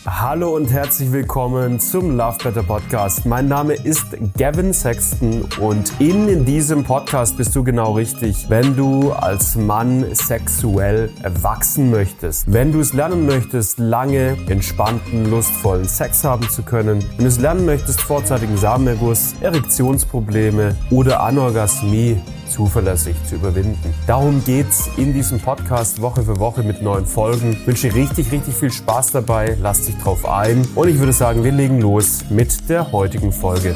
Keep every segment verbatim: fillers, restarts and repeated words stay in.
Hallo und herzlich willkommen zum Love Better Podcast. Mein Name ist Gavin Sexton und in diesem Podcast bist du genau richtig, wenn du als Mann sexuell erwachsen möchtest. Wenn du es lernen möchtest, lange, entspannten, lustvollen Sex haben zu können. Wenn du es lernen möchtest, vorzeitigen Samenerguss, Erektionsprobleme oder Anorgasmie zuverlässig zu überwinden. Darum geht's in diesem Podcast Woche für Woche mit neuen Folgen. Ich wünsche richtig, richtig viel Spaß dabei. Lass dich drauf ein. Und ich würde sagen, wir legen los mit der heutigen Folge.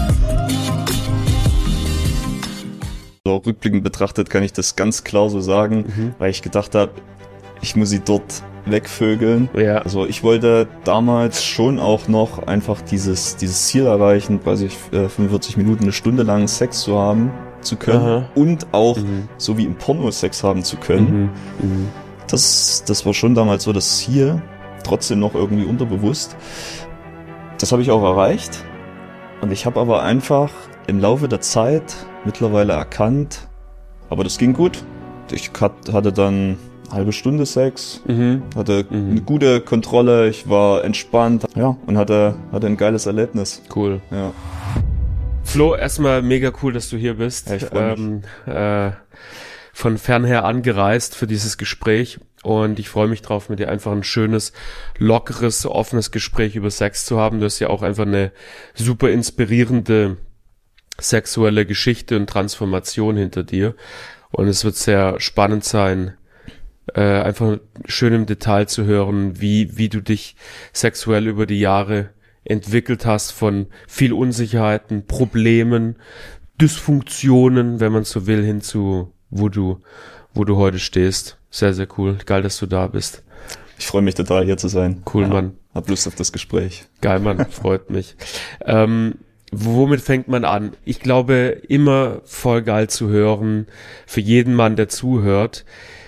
So, rückblickend betrachtet kann ich das ganz klar so sagen, mhm. weil ich gedacht habe, ich muss sie dort wegvögeln. Ja. Also ich wollte damals schon auch noch einfach dieses, dieses Ziel erreichen, weiß ich, fünfundvierzig Minuten, eine Stunde lang Sex zu haben zu können. Aha. Und auch mhm. so wie im Porno Sex haben zu können. Mhm. Mhm. Das, das war schon damals so das Ziel, trotzdem noch irgendwie unterbewusst. Das habe ich auch erreicht und ich habe aber einfach im Laufe der Zeit mittlerweile erkannt, aber das ging gut. Ich hatte dann eine halbe Stunde Sex, mhm. hatte mhm. eine gute Kontrolle, ich war entspannt, ja, und hatte, hatte ein geiles Erlebnis. Cool. Ja. Flo, erstmal mega cool, dass du hier bist. Ja, ich freu mich. Ähm, äh, von fernher angereist für dieses Gespräch und ich freue mich drauf, mit dir einfach ein schönes, lockeres, offenes Gespräch über Sex zu haben. Du hast ja auch einfach eine super inspirierende sexuelle Geschichte und Transformation hinter dir und es wird sehr spannend sein, äh, einfach schön im Detail zu hören, wie wie du dich sexuell über die Jahre entwickelt hast, von viel Unsicherheiten, Problemen, Dysfunktionen, wenn man so will, hin zu wo du wo du heute stehst. Sehr, sehr cool. Geil, dass du da bist. Ich freue mich total, hier zu sein. Cool, ja, Mann. Hab Lust auf das Gespräch. Geil, Mann. Freut mich. Ähm, womit fängt man an? Ich glaube, immer voll geil zu hören, für jeden Mann, der zuhört.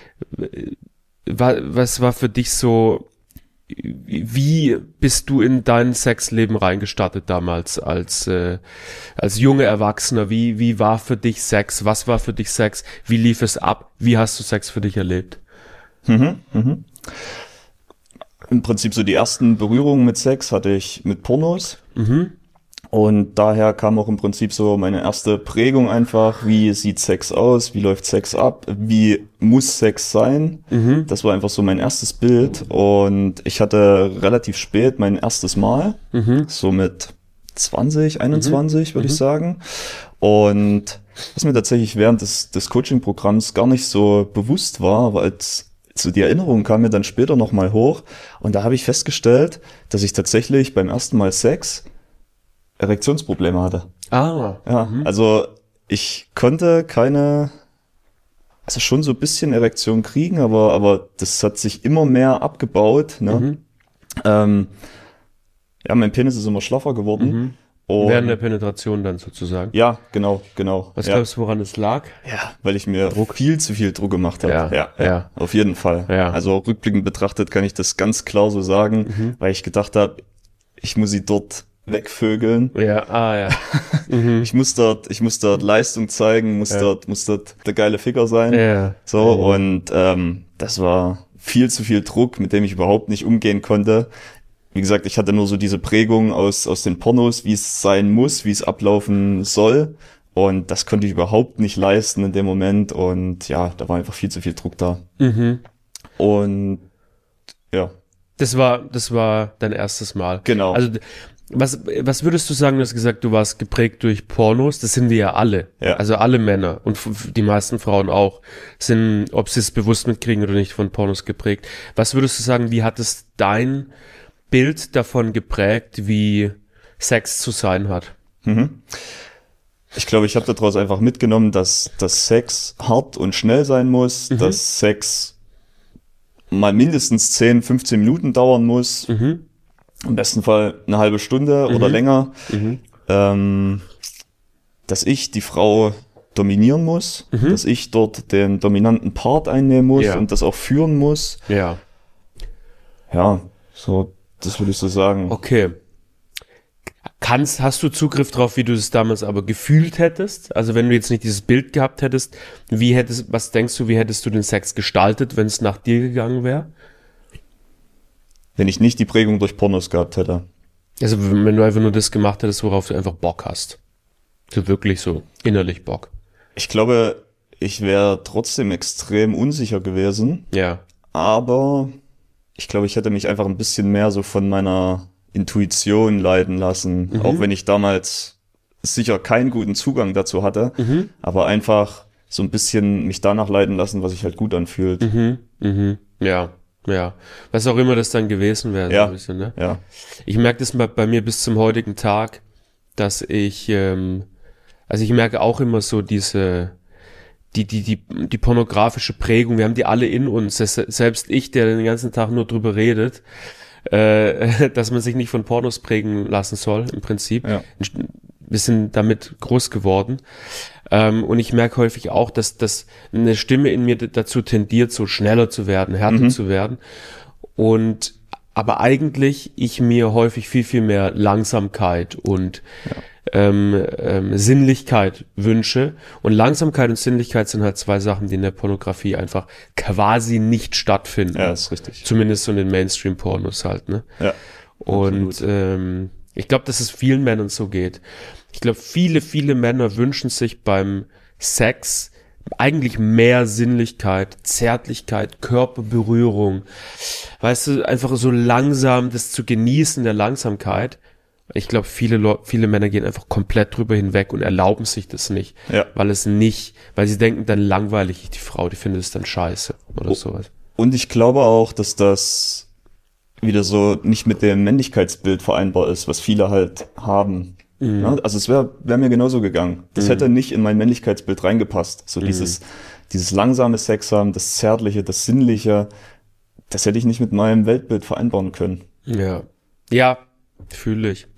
Was war für dich so, wie bist du in dein Sexleben reingestartet damals als äh, als junger Erwachsener? Wie wie war für dich Sex? Was war für dich Sex? Wie lief es ab? Wie hast du Sex für dich erlebt? Mhm, mhm. Im Prinzip so die ersten Berührungen mit Sex hatte ich mit Pornos. Mhm. Und daher kam auch im Prinzip so meine erste Prägung einfach, wie sieht Sex aus, wie läuft Sex ab, wie muss Sex sein. Mhm. Das war einfach so mein erstes Bild und ich hatte relativ spät mein erstes Mal, mhm. so mit zwanzig, einundzwanzig mhm. würde ich sagen. Und was mir tatsächlich während des, des Coaching-Programms gar nicht so bewusst war, weil als so die Erinnerung kam mir dann später nochmal hoch und da habe ich festgestellt, dass ich tatsächlich beim ersten Mal Sex Erektionsprobleme hatte. Ah. Ja, mhm. also ich konnte keine, also schon so ein bisschen Erektion kriegen, aber aber das hat sich immer mehr abgebaut. Ne? Mhm. Ähm, ja, mein Penis ist immer schlaffer geworden. Mhm. Und während der Penetration dann sozusagen? Ja, genau, genau. Was ja. glaubst du, woran es lag? Ja, weil ich mir Druck. viel zu viel Druck gemacht habe. Ja, ja, ja, ja, auf jeden Fall. Ja. Also rückblickend betrachtet kann ich das ganz klar so sagen, mhm. weil ich gedacht habe, ich muss sie dort wegvögeln. Ja, ah ja. Mhm. Ich muss dort, ich muss dort Leistung zeigen, muss ja. dort, muss dort der geile Ficker sein. Ja. So ja. und ähm, das war viel zu viel Druck, mit dem ich überhaupt nicht umgehen konnte. Wie gesagt, ich hatte nur so diese Prägung aus aus den Pornos, wie es sein muss, wie es ablaufen soll. Und das konnte ich überhaupt nicht leisten in dem Moment. Und ja, da war einfach viel zu viel Druck da. Mhm. Und ja. Das war, das war dein erstes Mal. Genau. Also Was, was würdest du sagen, du hast gesagt, du warst geprägt durch Pornos, das sind wir ja alle, ja. also alle Männer und f- die meisten Frauen auch, sind, ob sie es bewusst mitkriegen oder nicht, von Pornos geprägt. Was würdest du sagen, wie hat es dein Bild davon geprägt, wie Sex zu sein hat? Mhm. Ich glaube, ich habe daraus einfach mitgenommen, dass, dass Sex hart und schnell sein muss, mhm. dass Sex mal mindestens zehn, fünfzehn Minuten dauern muss, mhm. im besten Fall eine halbe Stunde mhm. oder länger, mhm. ähm, dass ich die Frau dominieren muss, mhm. dass ich dort den dominanten Part einnehmen muss ja. und das auch führen muss. Ja. Ja, so, das würde ich so sagen. Okay. Kannst, hast du Zugriff drauf, wie du es damals aber gefühlt hättest? Also wenn du jetzt nicht dieses Bild gehabt hättest, wie hättest, was denkst du, wie hättest du den Sex gestaltet, wenn es nach dir gegangen wäre? wenn ich nicht die Prägung durch Pornos gehabt hätte. Also wenn du einfach nur das gemacht hättest, worauf du einfach Bock hast. So wirklich so innerlich Bock. Ich glaube, ich wäre trotzdem extrem unsicher gewesen. Ja. Aber ich glaube, ich hätte mich einfach ein bisschen mehr so von meiner Intuition leiten lassen. Mhm. Auch wenn ich damals sicher keinen guten Zugang dazu hatte. Mhm. Aber einfach so ein bisschen mich danach leiten lassen, was sich halt gut anfühlt. Mhm. Mhm. Ja. Ja, was auch immer das dann gewesen wäre, ja, so ein bisschen, ne? Ja. Ich merke das bei, bei mir bis zum heutigen Tag, dass ich, ähm, also ich merke auch immer so diese, die, die, die, die pornografische Prägung, wir haben die alle in uns, selbst ich, der den ganzen Tag nur drüber redet, äh, dass man sich nicht von Pornos prägen lassen soll, im Prinzip. Ja. Wir sind damit groß geworden. Ähm, und ich merke häufig auch, dass, dass eine Stimme in mir dazu tendiert, so schneller zu werden, härter mhm. zu werden. Und aber eigentlich ich mir häufig viel, viel mehr Langsamkeit und ja. ähm, ähm, Sinnlichkeit wünsche. Und Langsamkeit und Sinnlichkeit sind halt zwei Sachen, die in der Pornografie einfach quasi nicht stattfinden. Ja, ist richtig. Zumindest so in den Mainstream-Pornos halt, ne? Ja. Und ähm, ich glaube, dass es vielen Männern so geht. Ich glaube, viele, viele Männer wünschen sich beim Sex eigentlich mehr Sinnlichkeit, Zärtlichkeit, Körperberührung. Weißt du, einfach so langsam das zu genießen, der Langsamkeit. Ich glaube, viele Leute, viele Männer gehen einfach komplett drüber hinweg und erlauben sich das nicht. Ja. Weil es nicht, weil sie denken, dann langweilig ich die Frau, die findet es dann scheiße oder oh, sowas. Und ich glaube auch, dass das wieder so nicht mit dem Männlichkeitsbild vereinbar ist, was viele halt haben. Mhm. Ja, also es wäre wär mir genauso gegangen. Das mhm. hätte nicht in mein Männlichkeitsbild reingepasst. So mhm. dieses, dieses langsame Sex haben, das Zärtliche, das Sinnliche, das hätte ich nicht mit meinem Weltbild vereinbaren können. Ja, ja, fühle ich.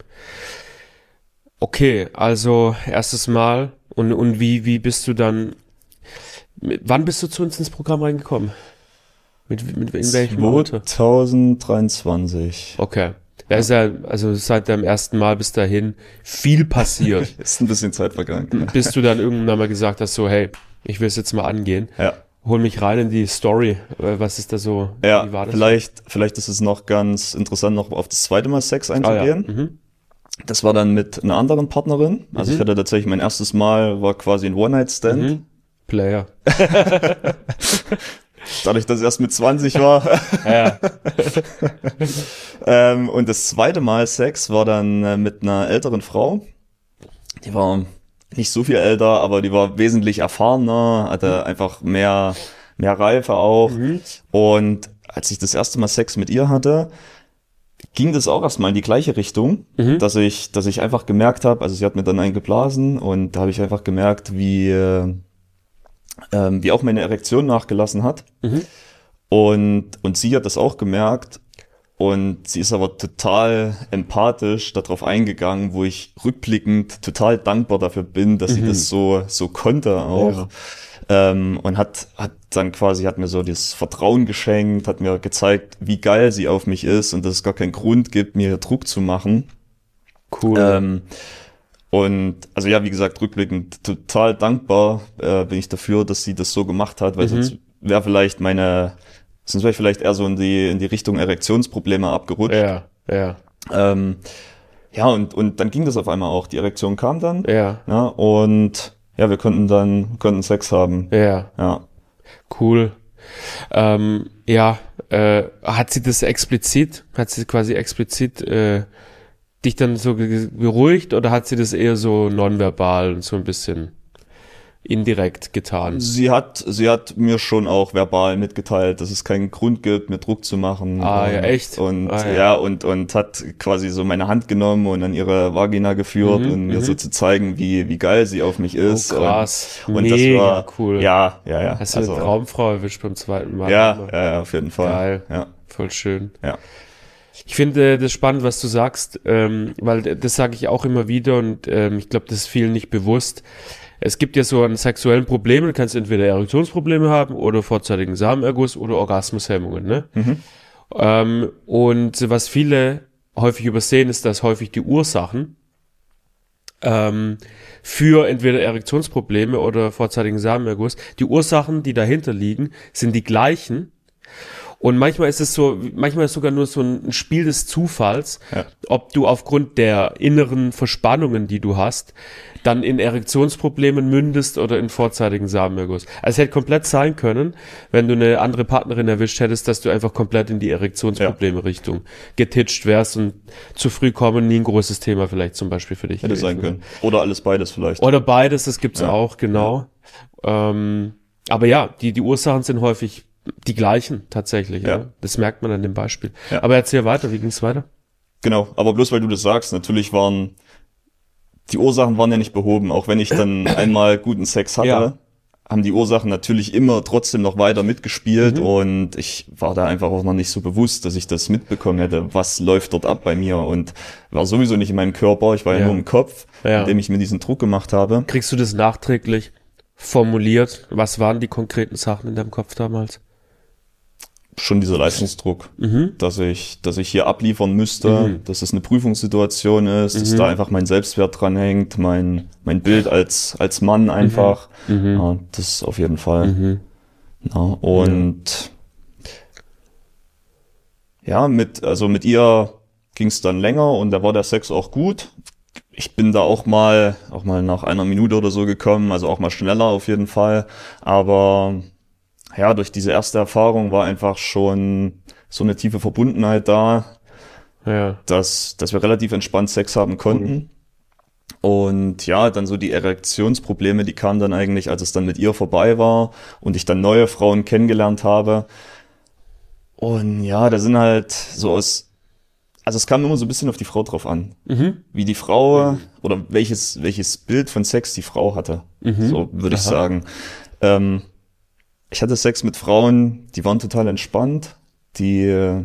Okay, also erstes Mal und, und wie, wie bist du dann, wann bist du zu uns ins Programm reingekommen? Mit, mit in welchem Alter? zwanzig dreiundzwanzig. Okay. Da ist ja, also seit deinem ersten Mal bis dahin viel passiert. Ist ein bisschen Zeit vergangen. Bis du dann irgendwann mal gesagt hast, so, hey, ich will es jetzt mal angehen. Ja. Hol mich rein in die Story. Was ist da so? Ja, wie war das vielleicht, so? vielleicht ist es noch ganz interessant, noch auf das zweite Mal Sex einzugehen. Ah, ja. mhm. Das war dann mit einer anderen Partnerin. Also mhm. ich hatte tatsächlich mein erstes Mal, war quasi ein One-Night-Stand. Mhm. Player. Dadurch, dass ich erst mit zwanzig war. Ja. ähm, und das zweite Mal Sex war dann äh, mit einer älteren Frau. Die war nicht so viel älter, aber die war wesentlich erfahrener, hatte mhm. einfach mehr, mehr Reife auch. Mhm. Und als ich das erste Mal Sex mit ihr hatte, ging das auch erstmal in die gleiche Richtung, mhm. dass ich, dass ich einfach gemerkt habe, also sie hat mir dann einen geblasen und da habe ich einfach gemerkt, wie, äh, ähm, wie auch meine Erektion nachgelassen hat. Mhm. Und, und sie hat das auch gemerkt. Und sie ist aber total empathisch darauf eingegangen, wo ich rückblickend total dankbar dafür bin, dass mhm. sie das so, so konnte auch. Ja. Ähm, und hat, hat dann quasi, hat mir so das Vertrauen geschenkt, hat mir gezeigt, wie geil sie auf mich ist und dass es gar keinen Grund gibt, mir Druck zu machen. Cool. Ähm, Und also ja, wie gesagt, rückblickend total dankbar äh, bin ich dafür, dass sie das so gemacht hat, weil mhm. sonst wäre vielleicht meine, sonst wäre ich vielleicht eher so in die in die Richtung Erektionsprobleme abgerutscht. Ja, ja. Ähm, ja, und und dann ging das auf einmal auch. Die Erektion kam dann. Ja. Ja, und ja, wir konnten dann konnten Sex haben. Ja. Ja. Cool. Ähm, ja, äh, hat sie das explizit, hat sie quasi explizit äh, dich dann so beruhigt oder hat sie das eher so nonverbal und so ein bisschen indirekt getan? Sie hat, sie hat mir schon auch verbal mitgeteilt, dass es keinen Grund gibt, mir Druck zu machen. Ah, und, ja, echt? Und ah, ja. ja, und und hat quasi so meine Hand genommen und an ihre Vagina geführt mhm, und mir mhm. so zu zeigen, wie wie geil sie auf mich ist. Oh, krass. Und, und Mega das war cool. Ja, ja, ja. Hast du also, eine Traumfrau erwischt beim zweiten Mal? Ja, ja, auf jeden Fall. Geil. Ja. Voll schön. Ja. Ich finde das spannend, was du sagst, ähm, weil das sage ich auch immer wieder und ähm, ich glaube, das ist vielen nicht bewusst. Es gibt ja so an sexuellen Problemen, du kannst entweder Erektionsprobleme haben oder vorzeitigen Samenerguss oder Orgasmushemmungen, ne? Mhm. Ähm, und was viele häufig übersehen, ist, dass häufig die Ursachen ähm, für entweder Erektionsprobleme oder vorzeitigen Samenerguss, die Ursachen, die dahinter liegen, sind die gleichen. Und manchmal ist es so, manchmal ist sogar nur so ein Spiel des Zufalls, Ja. ob du aufgrund der inneren Verspannungen, die du hast, dann in Erektionsproblemen mündest oder in vorzeitigen Samenerguss. Also es hätte komplett sein können, wenn du eine andere Partnerin erwischt hättest, dass du einfach komplett in die Erektionsprobleme-Richtung getitscht wärst und zu früh kommen nie ein großes Thema vielleicht zum Beispiel für dich Hätte sein können. Oder alles beides vielleicht. Oder beides, das gibt's Ja. auch, genau. Ähm, aber ja, die, die Ursachen sind häufig die gleichen tatsächlich. Ja. Ja. Ja. Das merkt man an dem Beispiel. Ja. Aber erzähl weiter, wie ging's weiter? Genau, aber bloß weil du das sagst, natürlich waren, die Ursachen waren ja nicht behoben. Auch wenn ich dann einmal guten Sex hatte, Ja. haben die Ursachen natürlich immer trotzdem noch weiter mitgespielt Mhm. und ich war da einfach auch noch nicht so bewusst, dass ich das mitbekommen hätte, was läuft dort ab bei mir und war sowieso nicht in meinem Körper, ich war ja, Ja. nur im Kopf, Ja. indem ich mir diesen Druck gemacht habe. Kriegst du das nachträglich formuliert? Was waren die konkreten Sachen in deinem Kopf damals? Schon dieser Leistungsdruck, Mhm. dass ich, dass ich hier abliefern müsste, Mhm. dass es eine Prüfungssituation ist, dass Mhm. da einfach mein Selbstwert dran hängt, mein, mein Bild als, als Mann einfach. Mhm. Ja, das auf jeden Fall. Mhm. Ja, und ja, mit, also mit ihr ging es dann länger und da war der Sex auch gut. Ich bin da auch mal, auch mal nach einer Minute oder so gekommen, also auch mal schneller auf jeden Fall. Aber ja, durch diese erste Erfahrung war einfach schon so eine tiefe Verbundenheit da, Ja. dass, dass wir relativ entspannt Sex haben konnten. Und ja, dann so die Erektionsprobleme, die kamen dann eigentlich, als es dann mit ihr vorbei war und ich dann neue Frauen kennengelernt habe. Und ja, da sind halt so aus, also es kam immer so ein bisschen auf die Frau drauf an, Mhm. wie die Frau oder welches, welches Bild von Sex die Frau hatte. Mhm. So würde ich Aha. sagen. Ähm, ich hatte Sex mit Frauen, die waren total entspannt, die, äh,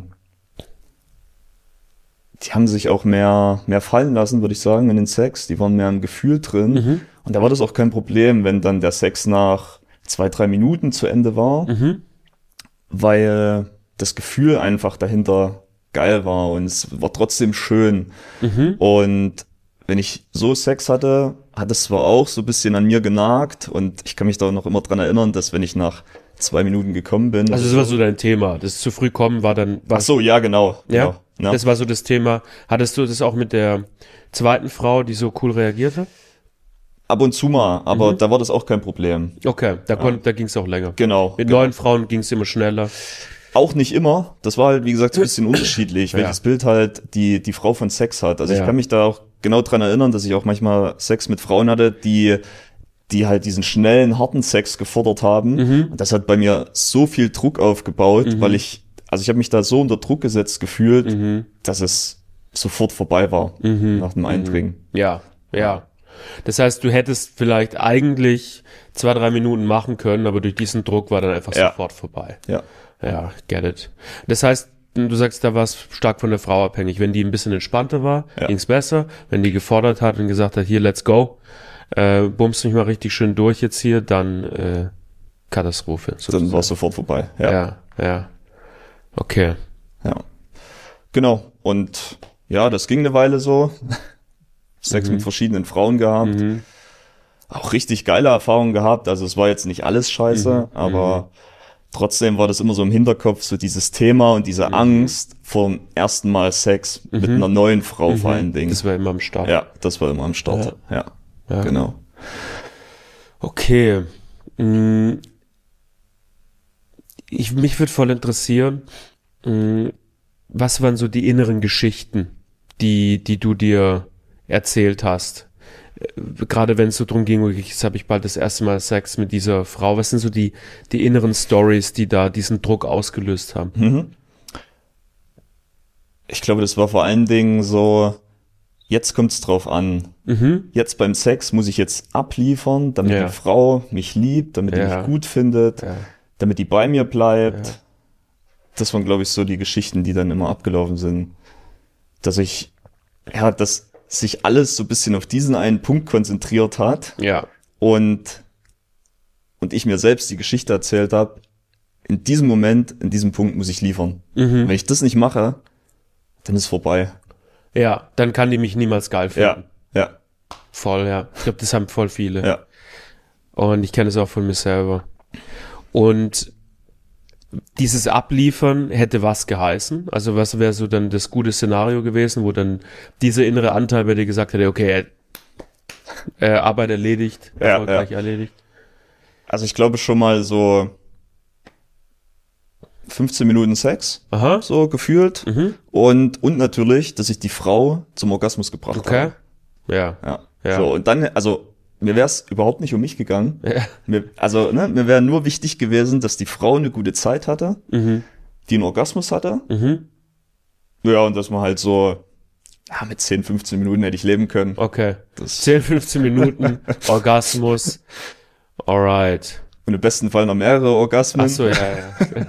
die haben sich auch mehr, mehr fallen lassen, würde ich sagen, in den Sex. Die waren mehr im Gefühl drin. Mhm. Und da war das auch kein Problem, wenn dann der Sex nach zwei, drei Minuten zu Ende war, Mhm. weil das Gefühl einfach dahinter geil war und es war trotzdem schön. Mhm. Und wenn ich so Sex hatte, hat es zwar auch so ein bisschen an mir genagt und ich kann mich da noch immer dran erinnern, dass wenn ich nach zwei Minuten gekommen bin. Also das war so dein Thema. Das zu früh kommen war dann Ach so, ja, genau. Ja, genau, ja. das war so das Thema. Hattest du das auch mit der zweiten Frau, die so cool reagierte? Ab und zu mal, aber Mhm. da war das auch kein Problem. Okay, da, kon- da ging es auch länger. Genau. Mit genau. neuen Frauen ging es immer schneller. Auch nicht immer. Das war halt, wie gesagt, so ein bisschen unterschiedlich, Ja. welches Bild halt die, die Frau von Sex hat. Also Ja. ich kann mich da auch genau dran erinnern, dass ich auch manchmal Sex mit Frauen hatte, die, die halt diesen schnellen, harten Sex gefordert haben. Mhm. Und das hat bei mir so viel Druck aufgebaut, Mhm. weil ich, also ich habe mich da so unter Druck gesetzt gefühlt, Mhm. dass es sofort vorbei war Mhm. nach dem Eindringen. Ja, ja. Das heißt, du hättest vielleicht eigentlich zwei, drei Minuten machen können, aber durch diesen Druck war dann einfach Ja. sofort vorbei. Ja. Ja, get it. Das heißt, du sagst, da war es stark von der Frau abhängig. Wenn die ein bisschen entspannter war, Ja. ging's besser. Wenn die gefordert hat und gesagt hat, hier, let's go, äh, bummst mich mal richtig schön durch jetzt hier, dann äh, Katastrophe. Dann war es sofort vorbei. Ja. Ja, ja. Okay. Ja. Genau. Und ja, das ging eine Weile so. Sex Mhm. mit verschiedenen Frauen gehabt. Mhm. Auch richtig geile Erfahrungen gehabt. Also es war jetzt nicht alles scheiße, Mhm. aber trotzdem war das immer so im Hinterkopf, so dieses Thema und diese Mhm. Angst vom ersten Mal Sex mit Mhm. einer neuen Frau vor Mhm. allen Dingen. Das war immer am Start. Ja, das war immer am Start. Ja, Ja. genau. Okay. Mm. Ich, mich würde voll interessieren, mm, was waren so die inneren Geschichten, die, die du dir erzählt hast? Äh, Gerade wenn es so drum ging, okay, jetzt habe ich bald das erste Mal Sex mit dieser Frau. Was sind so die, die inneren Stories, die da diesen Druck ausgelöst haben? Mhm. Ich glaube, das war vor allen Dingen so, jetzt kommt's drauf an. Mhm. Jetzt beim Sex muss ich jetzt abliefern, damit Ja. die Frau mich liebt, damit die Ja. mich gut findet, Ja. damit die bei mir bleibt. Ja. Das waren, glaube ich, so die Geschichten, die dann immer abgelaufen sind. Dass ich, ja, dass sich alles so ein bisschen auf diesen einen Punkt konzentriert hat Ja. und, und ich mir selbst die Geschichte erzählt habe, in diesem Moment, in diesem Punkt muss ich liefern. Mhm. Wenn ich das nicht mache, dann ist vorbei. Ja, dann kann die mich niemals geil finden. Ja, ja, Voll, ja. Ich glaube, das haben voll viele. ja. Und ich kenne es auch von mir selber. Und dieses Abliefern hätte was geheißen? Also was wäre so dann das gute Szenario gewesen, wo dann dieser innere Anteil bei dir gesagt hätte, okay, äh, Arbeit erledigt, erfolgreich ja, ja. erledigt? Also ich glaube schon mal so fünfzehn Minuten Sex, Aha. so gefühlt. Mhm. Und, und natürlich, dass ich die Frau zum Orgasmus gebracht Okay. habe. Ja. Ja. Ja. So, und dann, also mir wäre es überhaupt nicht um mich gegangen. Ja. Mir, also, ne, mir wäre nur wichtig gewesen, dass die Frau eine gute Zeit hatte, Mhm. die einen Orgasmus hatte. Mhm. Ja, und dass man halt so, ja, mit zehn, fünfzeen Minuten hätte ich leben können. Okay. Das, zehn, fünfzehn Minuten, Orgasmus. Alright. und im besten Fall noch mehrere Orgasmen. Ach so, ja,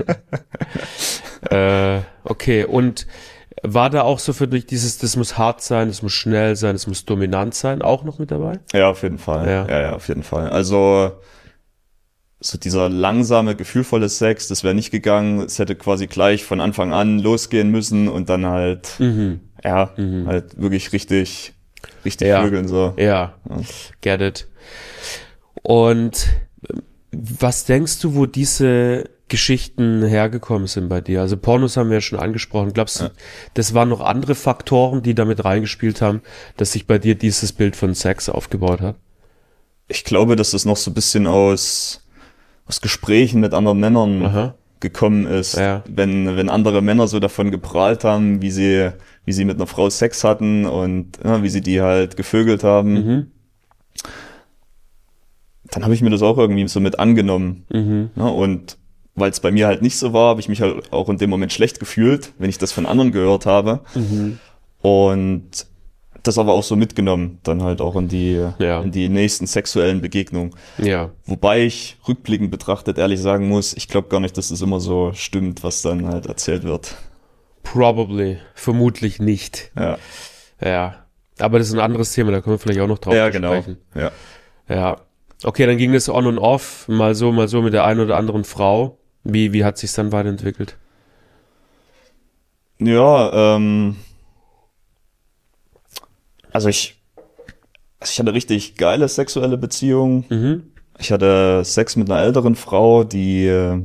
ja. äh, okay, und war da auch so für dich dieses, das muss hart sein, das muss schnell sein, das muss dominant sein, auch noch mit dabei? Ja, auf jeden Fall. Ja. Ja, ja, auf jeden Fall. Also, so dieser langsame, gefühlvolle Sex, das wäre nicht gegangen. Es hätte quasi gleich von Anfang an losgehen müssen und dann halt, Mhm. ja, Mhm. halt wirklich richtig, richtig Ja. vögeln, so. Ja, Ja. get it. Und was denkst du, wo diese Geschichten hergekommen sind bei dir? Also Pornos haben wir ja schon angesprochen. Glaubst du, Ja. das waren noch andere Faktoren, die damit reingespielt haben, dass sich bei dir dieses Bild von Sex aufgebaut hat? Ich glaube, dass das noch so ein bisschen aus, aus Gesprächen mit anderen Männern Aha. gekommen ist. Ja. Wenn, wenn andere Männer so davon geprahlt haben, wie sie, wie sie mit einer Frau Sex hatten und ja, wie sie die halt gevögelt haben. Mhm. Dann habe ich mir das auch irgendwie so mit angenommen. Mhm. Ja, und weil es bei mir halt nicht so war, habe ich mich halt auch in dem Moment schlecht gefühlt, wenn ich das von anderen gehört habe. Mhm. Und das aber auch so mitgenommen, dann halt auch in die, Ja. in die nächsten sexuellen Begegnungen. Ja. Wobei ich rückblickend betrachtet ehrlich sagen muss, ich glaube gar nicht, dass das immer so stimmt, was dann halt erzählt wird. Probably. Vermutlich nicht. Ja, Ja. Aber das ist ein anderes Thema, da können wir vielleicht auch noch drauf ja zu genau. sprechen. Ja. Ja. Okay, dann ging das on und off, mal so, mal so mit der einen oder anderen Frau. Wie, wie hat sich's dann weiterentwickelt? Ja, ähm, also ich, also ich hatte richtig geile sexuelle Beziehungen. Mhm. Ich hatte Sex mit einer älteren Frau, die, äh,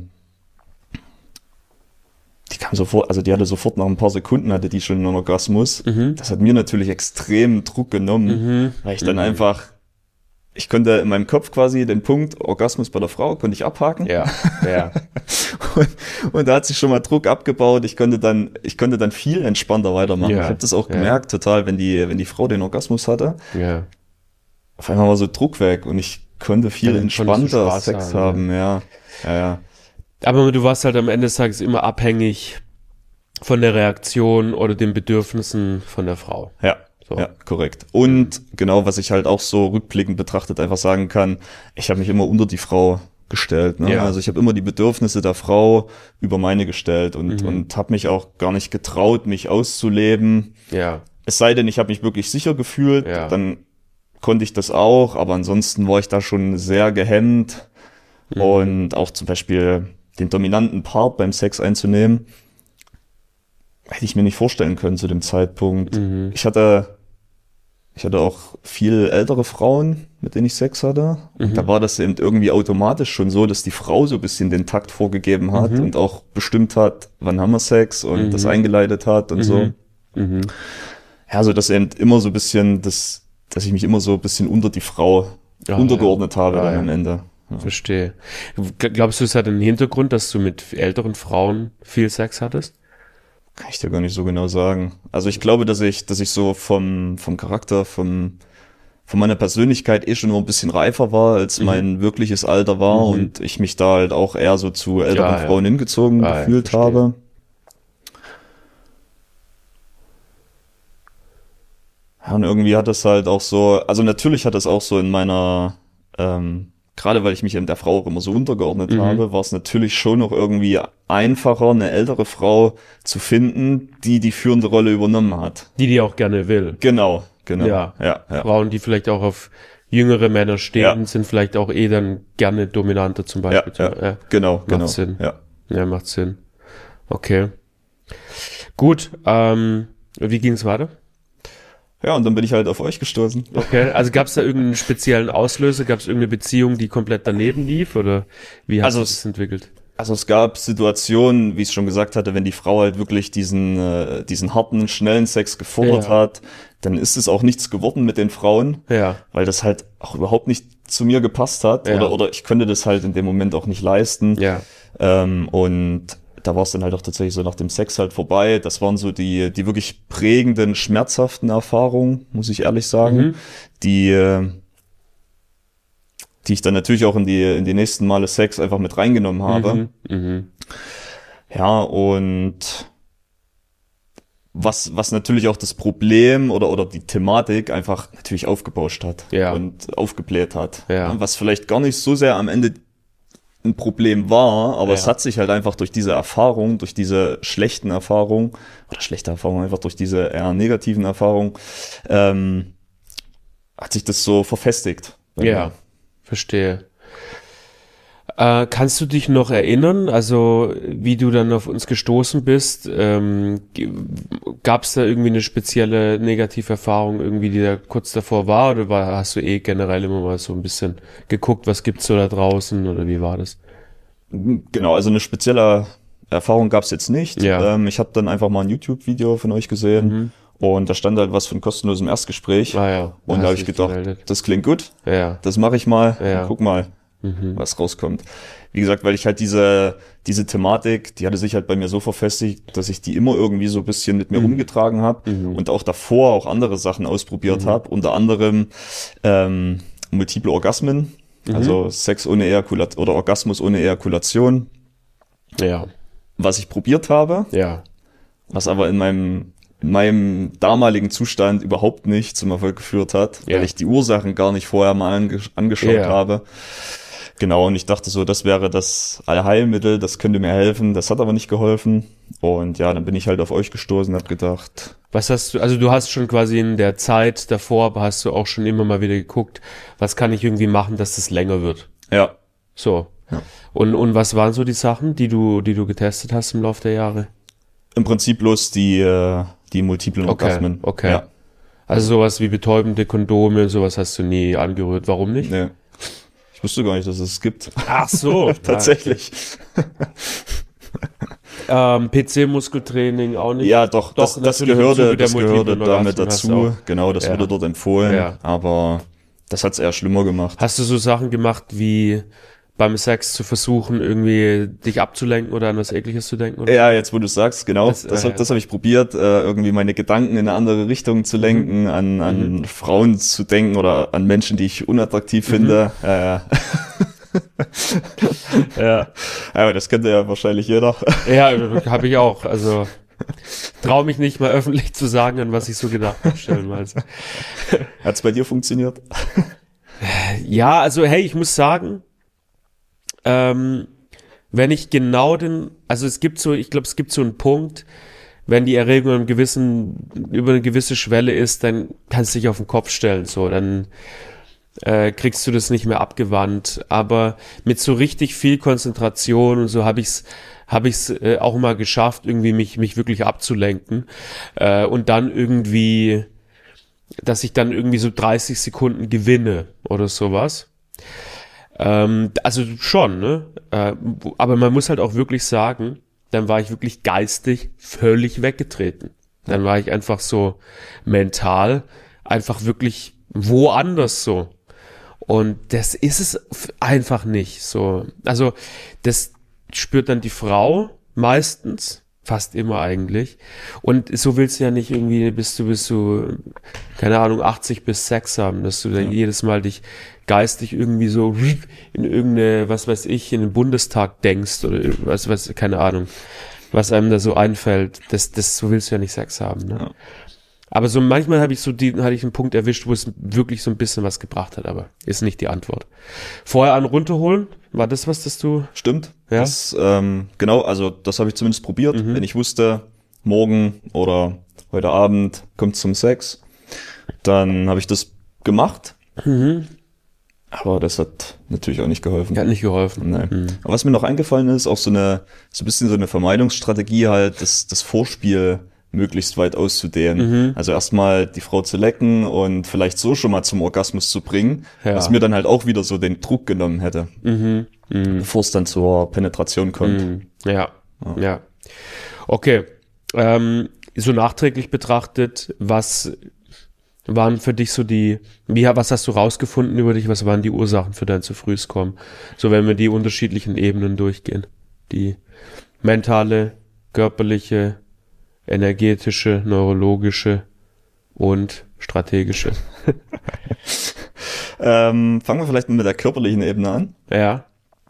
die kam sofort, also die hatte sofort nach ein paar Sekunden hatte die schon einen Orgasmus. Mhm. Das hat mir natürlich extrem Druck genommen, Mhm. weil ich dann Mhm. einfach, ich konnte in meinem Kopf quasi den Punkt Orgasmus bei der Frau, konnte ich abhaken. Ja, ja. Und, und da hat sich schon mal Druck abgebaut. Ich konnte dann, ich konnte dann viel entspannter weitermachen. Ja, Ich habe das auch ja. gemerkt, total, wenn die, wenn die Frau den Orgasmus hatte. Ja. Auf einmal war so Druck weg und ich konnte viel Ja, dann konntest du entspannter Spaß Sex haben, haben, ja. Ja, ja. Aber du warst halt am Ende des Tages immer abhängig von der Reaktion oder den Bedürfnissen von der Frau. Ja, So. ja, korrekt. Und genau, was ich halt auch so rückblickend betrachtet einfach sagen kann, ich habe mich immer unter die Frau gestellt. Ne? Ja. Also ich habe immer die Bedürfnisse der Frau über meine gestellt und, Mhm. und habe mich auch gar nicht getraut, mich auszuleben. Ja. Es sei denn, ich habe mich wirklich sicher gefühlt, Ja. dann konnte ich das auch, aber ansonsten war ich da schon sehr gehemmt. Mhm. Und auch zum Beispiel den dominanten Part beim Sex einzunehmen, hätte ich mir nicht vorstellen können zu dem Zeitpunkt. Mhm. Ich hatte, ich hatte auch viel ältere Frauen, mit denen ich Sex hatte. Und Mhm. da war das eben irgendwie automatisch schon so, dass die Frau so ein bisschen den Takt vorgegeben hat Mhm. und auch bestimmt hat, wann haben wir Sex und Mhm. das eingeleitet hat und so. Mhm. Ja, so dass eben immer so ein bisschen, das, dass ich mich immer so ein bisschen unter die Frau Ja, untergeordnet habe ja, dann ja. am Ende. Ja. Verstehe. G- Glaubst du, es hat einen Hintergrund, dass du mit älteren Frauen viel Sex hattest? Kann ich dir gar nicht so genau sagen. Also ich glaube, dass ich, dass ich so vom, vom Charakter, vom, von meiner Persönlichkeit eh schon nur ein bisschen reifer war, als Mhm. mein wirkliches Alter war Mhm. und ich mich da halt auch eher so zu älteren Ja, ja. Frauen hingezogen Ah, ja, gefühlt verstehe. habe. Ja, und irgendwie hat es halt auch so, also natürlich hat es auch so in meiner, ähm, gerade weil ich mich eben der Frau auch immer so untergeordnet Mhm. habe, war es natürlich schon noch irgendwie einfacher, eine ältere Frau zu finden, die die führende Rolle übernommen hat. Die, die auch gerne will. Genau, genau. Ja. ja, ja. Frauen, die vielleicht auch auf jüngere Männer stehen, Ja. sind vielleicht auch eh dann gerne dominanter zum Ja, Beispiel. ja, Ja, genau, genau. Sinn. Ja. ja, macht Sinn. Okay. Gut, ähm, wie ging's weiter? ja, und dann bin ich halt auf euch gestoßen. Okay, also gab es da irgendeinen speziellen Auslöser? Gab es irgendeine Beziehung, die komplett daneben lief? Oder wie hat Also sich das entwickelt? Also es gab Situationen, wie ich es schon gesagt hatte, wenn die Frau halt wirklich diesen, äh, diesen harten, schnellen Sex gefordert Ja. hat, dann ist es auch nichts geworden mit den Frauen, Ja. weil das halt auch überhaupt nicht zu mir gepasst hat Ja. oder, oder ich könnte das halt in dem Moment auch nicht leisten. Ja. Ähm, und da war es dann halt auch tatsächlich so nach dem Sex halt vorbei. Das waren so die, die wirklich prägenden, schmerzhaften Erfahrungen, muss ich ehrlich sagen, Mhm. die, äh, die ich dann natürlich auch in die, in die nächsten Male Sex einfach mit reingenommen habe. Mhm. Mhm. Ja, und was, was natürlich auch das Problem oder, oder die Thematik einfach natürlich aufgebauscht hat Ja. und aufgebläht hat. Ja. Was vielleicht gar nicht so sehr am Ende ein Problem war, aber Ja. es hat sich halt einfach durch diese Erfahrung, durch diese schlechten Erfahrungen, oder schlechte Erfahrungen, einfach durch diese eher negativen Erfahrungen, ähm, hat sich das so verfestigt. Ja, verstehe. Äh, kannst du dich noch erinnern, also wie du dann auf uns gestoßen bist? Ähm, Gab es da irgendwie eine spezielle Negativerfahrung, irgendwie, die da kurz davor war, oder war, hast du eh generell immer mal so ein bisschen geguckt, was gibt's so da draußen, oder wie war das? Genau, also eine spezielle Erfahrung gab es jetzt nicht. Ja. Ähm, ich habe dann einfach mal ein YouTube-Video von euch gesehen Mhm. und da stand halt was von kostenlosem Erstgespräch. Ah ja. Und da habe ich gedacht, das klingt gut, Ja. das mache ich mal, Ja. und guck mal, Mhm. was rauskommt. Wie gesagt, weil ich halt diese diese Thematik, die hatte sich halt bei mir so verfestigt, dass ich die immer irgendwie so ein bisschen mit mir Mhm. rumgetragen habe Mhm. und auch davor auch andere Sachen ausprobiert Mhm. habe, unter anderem ähm, multiple Orgasmen, Mhm. also Sex ohne Ejakulation oder Orgasmus ohne Ejakulation, Ja. was ich probiert habe, Ja. was aber in meinem in meinem damaligen Zustand überhaupt nicht zum Erfolg geführt hat, Ja. weil ich die Ursachen gar nicht vorher mal ange angeschaut Ja. habe. Genau, und ich dachte so, das wäre das Allheilmittel, das könnte mir helfen, das hat aber nicht geholfen. Und ja, dann bin ich halt auf euch gestoßen und hab gedacht, Was hast du, also du hast schon quasi in der Zeit davor, hast du auch schon immer mal wieder geguckt, was kann ich irgendwie machen, dass das länger wird? ja, So. Ja. Und, und was waren so die Sachen, die du, die du getestet hast im Laufe der Jahre? im Prinzip bloß die, äh, die multiplen Okay, Orgasmen. okay. Ja, Also sowas wie betäubende Kondome, sowas hast du nie angerührt. Warum nicht? nee. Ich wusste gar nicht, dass es es gibt. Ach so. Tatsächlich. Ähm, P C-Muskeltraining auch nicht? Ja, doch, Doch, das, das natürlich im gehörte, Zuge der das gehörte multiplen damit Orgasmen hast du dazu. auch. Genau, das Ja. wurde dort empfohlen. Ja. Aber das hat's eher schlimmer gemacht. Hast du so Sachen gemacht wie beim Sex zu versuchen, irgendwie dich abzulenken oder an was Ekliges zu denken? Oder? Ja, jetzt wo du sagst, genau, Das, das, das, äh, das habe ich probiert, äh, irgendwie meine Gedanken in eine andere Richtung zu lenken, an, an Mhm. Frauen zu denken oder an Menschen, die ich unattraktiv finde. Ja, ja. Ja. Aber das kennt ja wahrscheinlich jeder. Ja, habe ich auch. Also traue mich nicht mal öffentlich zu sagen, an was ich so gedacht habe, stellenweise. Hat's bei dir funktioniert? Ja, also hey, ich muss sagen, ähm, wenn ich genau den, also es gibt so, ich glaube, es gibt so einen Punkt, wenn die Erregung einen gewissen, über eine gewisse Schwelle ist, dann kannst du dich auf den Kopf stellen, so, dann äh, kriegst du das nicht mehr abgewandt. Aber mit so richtig viel Konzentration und so habe ich's, habe ich's äh, auch mal geschafft, irgendwie mich mich wirklich abzulenken äh, und dann irgendwie, dass ich dann irgendwie so dreißig Sekunden gewinne oder sowas. Ähm, also schon, ne? Äh, aber man muss halt auch wirklich sagen, dann war ich wirklich geistig völlig weggetreten. Dann war ich einfach so mental einfach wirklich woanders so. Und das ist es einfach nicht so. Also das spürt dann die Frau meistens, fast immer eigentlich. Und so willst du ja nicht irgendwie, bist du, bist du, keine Ahnung, achtzig bis Sex haben, dass du dann Ja. jedes Mal dich geistig irgendwie so in irgendeine, was weiß ich, in den Bundestag denkst oder was, was, keine Ahnung, was einem da so einfällt. Das, das, so willst du ja nicht Sex haben, ne? Ja. Aber so manchmal habe ich so die, hatte ich einen Punkt erwischt, wo es wirklich so ein bisschen was gebracht hat, aber ist nicht die Antwort. Vorher an runterholen, war das was, das du? Stimmt. Ja? Das, ähm, genau, also das habe ich zumindest probiert. Mhm. Wenn ich wusste, morgen oder heute Abend kommt zum Sex, dann habe ich das gemacht. Mhm. Aber das hat natürlich auch nicht geholfen. Hat nicht geholfen. Nee. Mhm. Aber was mir noch eingefallen ist, auch so eine, so ein bisschen so eine Vermeidungsstrategie halt, das, das Vorspiel möglichst weit auszudehnen. Mhm. Also erstmal die Frau zu lecken und vielleicht so schon mal zum Orgasmus zu bringen, Ja. was mir dann halt auch wieder so den Druck genommen hätte. Mhm. Mhm. bevor es dann zur Penetration kommt. Mhm. Ja, ja. ja. Okay. Ähm, so nachträglich betrachtet, was waren für dich so die, wie, was hast du rausgefunden über dich, was waren die Ursachen für dein zu frühes Kommen? So, wenn wir die unterschiedlichen Ebenen durchgehen. Die mentale, körperliche, energetische, neurologische und strategische. ähm, fangen wir vielleicht mal mit der körperlichen Ebene an. Ja.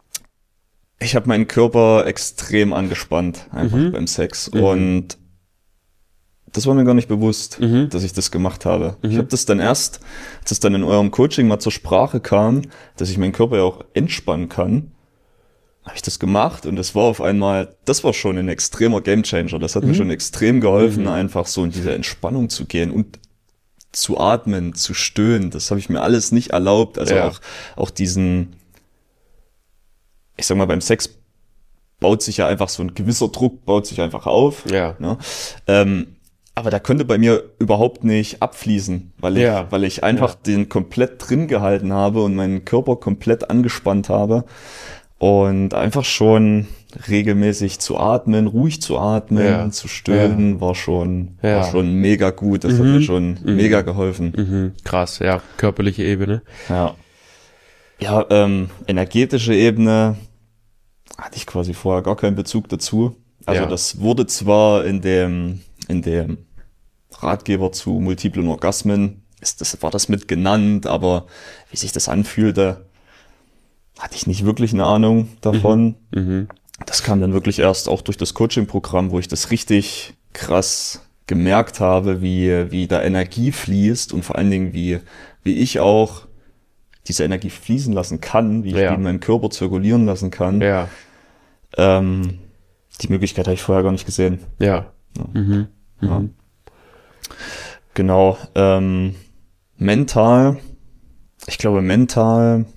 Ich habe meinen Körper extrem angespannt, einfach Mhm. beim Sex. Mhm. Und das war mir gar nicht bewusst, Mhm. dass ich das gemacht habe. Mhm. Ich habe das dann erst, als es dann in eurem Coaching mal zur Sprache kam, dass ich meinen Körper ja auch entspannen kann, habe ich das gemacht und das war auf einmal, das war schon ein extremer Gamechanger. Das hat Mhm. mir schon extrem geholfen, Mhm. einfach so in diese Entspannung zu gehen und zu atmen, zu stöhnen. Das habe ich mir alles nicht erlaubt. Also Ja. auch, auch diesen, ich sag mal, beim Sex baut sich ja einfach so ein gewisser Druck, baut sich einfach auf. Ja. Ne? Ähm, aber da konnte bei mir überhaupt nicht abfließen, weil ich, Ja. weil ich einfach Ja. den komplett drin gehalten habe und meinen Körper komplett angespannt habe und einfach schon regelmäßig zu atmen, ruhig zu atmen, Ja. zu stöhnen, war schon, Ja. war schon mega gut. Das hat Mhm. mir schon Mhm. mega geholfen. Mhm. Krass, ja. Körperliche Ebene. Ja. Ja, ähm, energetische Ebene hatte ich quasi vorher gar keinen Bezug dazu. Also Ja. das wurde zwar in dem, in dem Ratgeber zu multiplen Orgasmen, ist das, war das mit genannt, aber wie sich das anfühlte, hatte ich nicht wirklich eine Ahnung davon. Mhm. Das kam dann wirklich erst auch durch das Coaching-Programm, wo ich das richtig krass gemerkt habe, wie, wie da Energie fließt und vor allen Dingen, wie, wie ich auch diese Energie fließen lassen kann, wie ich Ja. die in meinem Körper zirkulieren lassen kann. Ja. Ähm, die Möglichkeit habe ich vorher gar nicht gesehen. Ja. Ja. Mhm. Ja. Mhm. Genau. Ähm, mental, ich glaube mental,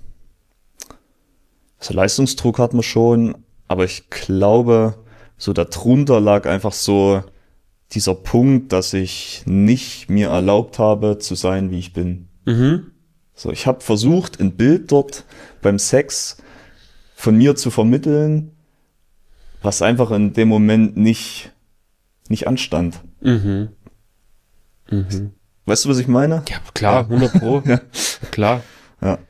also Leistungsdruck hat man schon, aber ich glaube, so darunter lag einfach so dieser Punkt, dass ich nicht mir erlaubt habe, zu sein, wie ich bin. Mhm. So, ich habe versucht, ein Bild dort beim Sex von mir zu vermitteln, was einfach in dem Moment nicht, nicht anstand. Mhm. Mhm. Weißt du, was ich meine? Ja, klar, hundert Pro. Ja. Klar. Ja.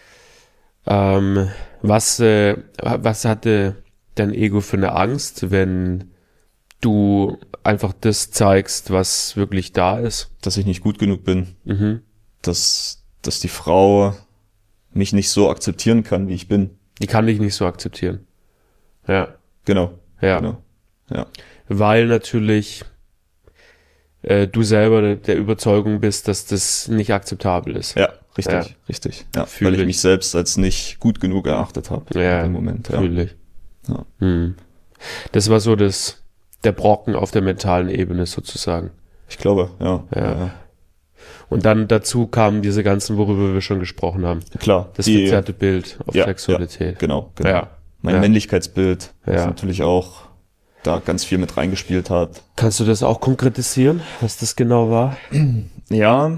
Ähm, was, äh, was hatte dein Ego für eine Angst, wenn du einfach das zeigst, was wirklich da ist? Dass ich nicht gut genug bin. Mhm. Dass, dass die Frau mich nicht so akzeptieren kann, wie ich bin. Die kann dich nicht so akzeptieren. Ja. Genau. Ja. Genau. Ja. Weil natürlich äh, du selber der, der Überzeugung bist, dass das nicht akzeptabel ist. Ja, richtig, Ja. richtig. Ja, Fühl weil ich ich. mich selbst als nicht gut genug erachtet habe Ja, in dem Moment. Ja. fühl ich. Ja. Hm. Das war so das, der Brocken auf der mentalen Ebene sozusagen. Ich glaube, ja. Ja. ja. Und dann dazu kamen diese ganzen, worüber wir schon gesprochen haben. Klar. Das die- verzerrte Bild auf Ja, Sexualität. Genau, genau. Ja. Mein Ja. Männlichkeitsbild, das Ja. natürlich auch da ganz viel mit reingespielt hat. Kannst du das auch konkretisieren, was das genau war? Ja,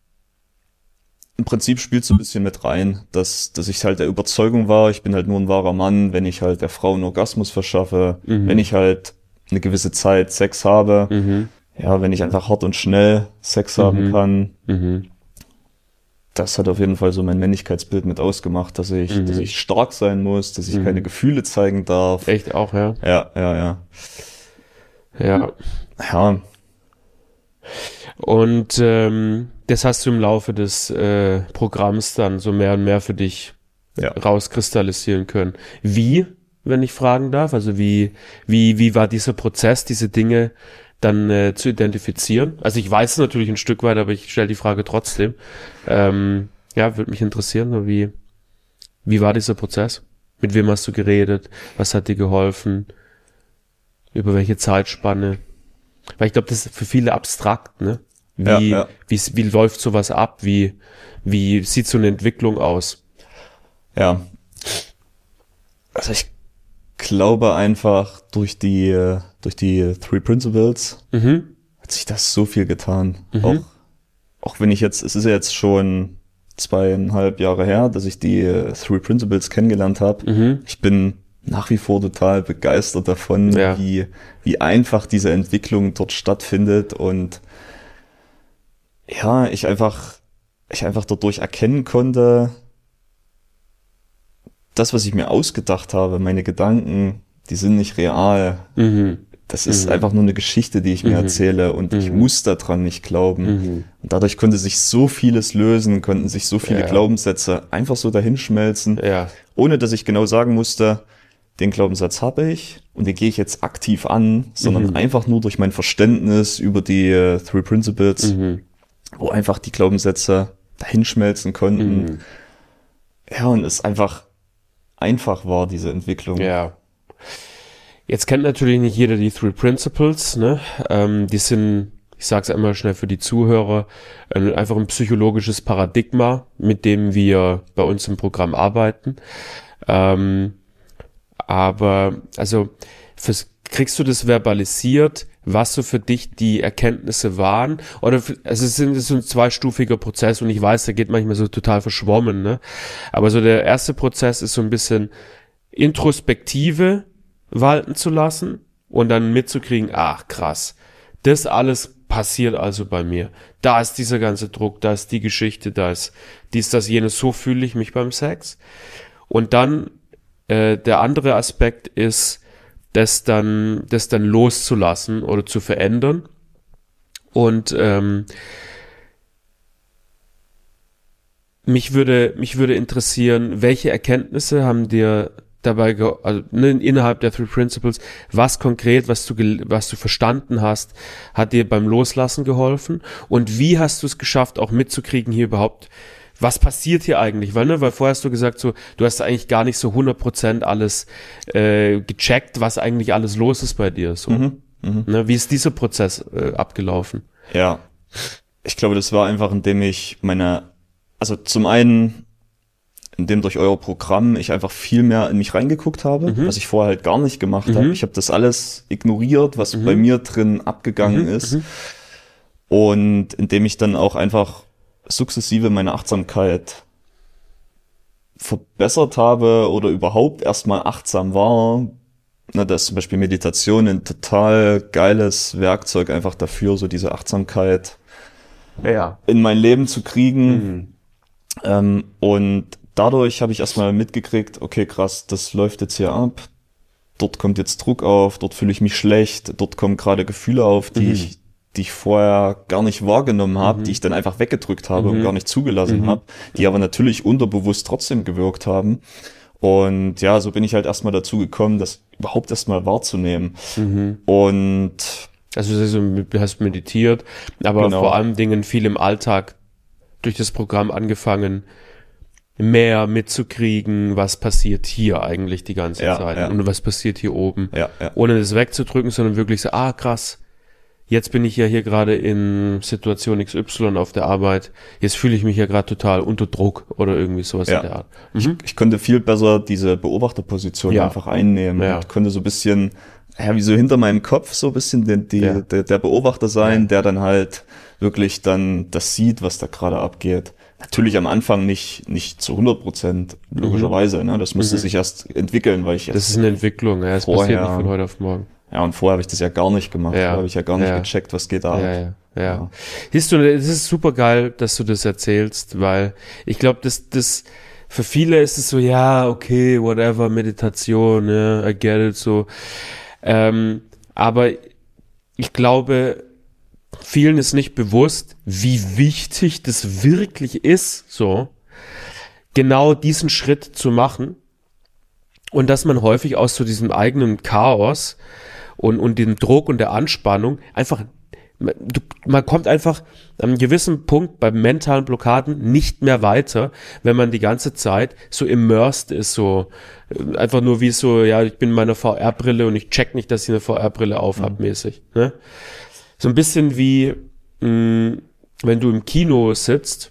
im Prinzip spielt so ein bisschen mit rein, dass, dass ich halt der Überzeugung war, ich bin halt nur ein wahrer Mann, wenn ich halt der Frau einen Orgasmus verschaffe, Mhm. wenn ich halt eine gewisse Zeit Sex habe, Mhm. ja, wenn ich einfach hart und schnell Sex haben Mhm. kann. Mhm. Das hat auf jeden Fall so mein Männlichkeitsbild mit ausgemacht, dass ich, Mhm. dass ich stark sein muss, dass ich Mhm. keine Gefühle zeigen darf. Echt auch, ja? Ja, ja, ja. Ja. Ja, Und ähm, das hast du im Laufe des äh, Programms dann so mehr und mehr für dich ja. rauskristallisieren können. Wie, wenn ich fragen darf? Also wie, wie, wie war dieser Prozess, diese Dinge dann äh, zu identifizieren? Also ich weiß es natürlich ein Stück weit, aber ich stelle die Frage trotzdem. Ähm, ja, würde mich interessieren, so wie, wie war dieser Prozess? Mit wem hast du geredet? Was hat dir geholfen? Über welche Zeitspanne? Weil ich glaube, das ist für viele abstrakt, ne? Wie, Ja, ja. wie, wie läuft sowas ab? Wie, wie sieht so eine Entwicklung aus? Ja. Also ich glaube einfach durch die, äh, durch die Three Principles Mhm. hat sich das so viel getan. Mhm. Auch, auch wenn ich jetzt, es ist ja jetzt schon zweieinhalb Jahre her, dass ich die äh, Three Principles kennengelernt habe. Mhm. Ich bin nach wie vor total begeistert davon, ja. wie, wie einfach diese Entwicklung dort stattfindet und ja, ich einfach, ich einfach dadurch erkennen konnte, das, was ich mir ausgedacht habe, meine Gedanken, die sind nicht real. Mhm. Das ist mhm. einfach nur eine Geschichte, die ich mir mhm. erzähle und mhm. ich muss daran nicht glauben. Mhm. Und dadurch konnte sich so vieles lösen, konnten sich so viele ja. Glaubenssätze einfach so dahinschmelzen, ja. ohne dass ich genau sagen musste, den Glaubenssatz habe ich und den gehe ich jetzt aktiv an, sondern mhm. einfach nur durch mein Verständnis über die uh, Three Principles, mhm. wo einfach die Glaubenssätze dahinschmelzen konnten. Mhm. Ja, und es einfach einfach war, diese Entwicklung. Ja. Jetzt kennt natürlich nicht jeder die Three Principles, ne? Ähm, die sind, ich sag's einmal schnell für die Zuhörer, äh, einfach ein psychologisches Paradigma, mit dem wir bei uns im Programm arbeiten. Ähm, aber, also, fürs, kriegst du das verbalisiert, was so für dich die Erkenntnisse waren? Oder, für, also es ist so ein zweistufiger Prozess und ich weiß, der geht manchmal so total verschwommen, ne? Aber so der erste Prozess ist so ein bisschen Introspektive walten zu lassen und dann mitzukriegen, ach krass, das alles passiert also bei mir. Da ist dieser ganze Druck, da ist die Geschichte, da ist dies, das, jenes, so fühle ich mich beim Sex. Und dann äh, der andere Aspekt ist, das dann, das dann loszulassen oder zu verändern. Und ähm, mich würde, mich würde interessieren, welche Erkenntnisse haben dir dabei, ge- also ne, innerhalb der Three Principles, was konkret, was du, gel- was du verstanden hast, hat dir beim Loslassen geholfen? Und wie hast du es geschafft, auch mitzukriegen hier überhaupt, was passiert hier eigentlich? Weil, ne, weil vorher hast du gesagt, so, du hast eigentlich gar nicht so hundert Prozent alles äh, gecheckt, was eigentlich alles los ist bei dir. So. Mhm, mh. Ne, wie ist dieser Prozess äh, abgelaufen? Ja, ich glaube, das war einfach, indem ich meine, also zum einen, indem durch euer Programm ich einfach viel mehr in mich reingeguckt habe, mhm. was ich vorher halt gar nicht gemacht mhm. habe. Ich habe das alles ignoriert, was mhm. bei mir drin abgegangen mhm. ist. Mhm. Und indem ich dann auch einfach sukzessive meine Achtsamkeit verbessert habe oder überhaupt erstmal achtsam war, na, da ist zum Beispiel Meditation ein total geiles Werkzeug einfach dafür, so diese Achtsamkeit ja. in mein Leben zu kriegen. Mhm. Ähm, und dadurch habe ich erstmal mitgekriegt, okay, krass, das läuft jetzt hier ab. Dort kommt jetzt Druck auf, dort fühle ich mich schlecht, dort kommen gerade Gefühle auf, die mhm. ich die ich vorher gar nicht wahrgenommen habe, mhm. die ich dann einfach weggedrückt habe mhm. und gar nicht zugelassen mhm. habe, die aber natürlich unterbewusst trotzdem gewirkt haben. Und ja, so bin ich halt erstmal dazu gekommen, das überhaupt erstmal wahrzunehmen. Mhm. Und also du hast meditiert, aber genau. vor allem Dingen viel im Alltag durch das Programm angefangen, mehr mitzukriegen, was passiert hier eigentlich die ganze ja, Zeit ja. und was passiert hier oben. Ja, ja. Ohne das wegzudrücken, sondern wirklich so, ah krass, jetzt bin ich ja hier gerade in Situation X Y auf der Arbeit, jetzt fühle ich mich ja gerade total unter Druck oder irgendwie sowas ja. in der Art. Mhm. Ich, ich konnte viel besser diese Beobachterposition ja. einfach einnehmen ja. und konnte so ein bisschen, ja, wie so hinter meinem Kopf so ein bisschen die, die, ja. der, der Beobachter sein, ja. der dann halt wirklich dann das sieht, was da gerade abgeht. Natürlich am Anfang nicht nicht zu hundert Prozent, logischerweise. Mhm. Ne? Das musste mhm. sich erst entwickeln, weil ich jetzt Das ist eine Entwicklung, ja, es passiert nicht von heute auf morgen. Ja, und vorher habe ich das ja gar nicht gemacht. Ja. Vorher habe ich ja gar nicht ja. gecheckt, was geht da ab. Ja, ja, ja. ja. Siehst du, es ist super geil, dass du das erzählst, weil ich glaube, das, das, für viele ist es so, ja, okay, whatever, Meditation, ja, I get it, so. Ähm, aber ich glaube, vielen ist nicht bewusst, wie wichtig das wirklich ist, so, genau diesen Schritt zu machen. Und dass man häufig aus so diesem eigenen Chaos und, und dem Druck und der Anspannung einfach, man, man kommt einfach an einem gewissen Punkt bei mentalen Blockaden nicht mehr weiter, wenn man die ganze Zeit so immersed ist, so einfach nur wie so, ja, ich bin in meiner V R-Brille und ich check nicht, dass ich eine V R-Brille aufhab, mhm. mäßig. Ne? So ein bisschen wie, mh, wenn du im Kino sitzt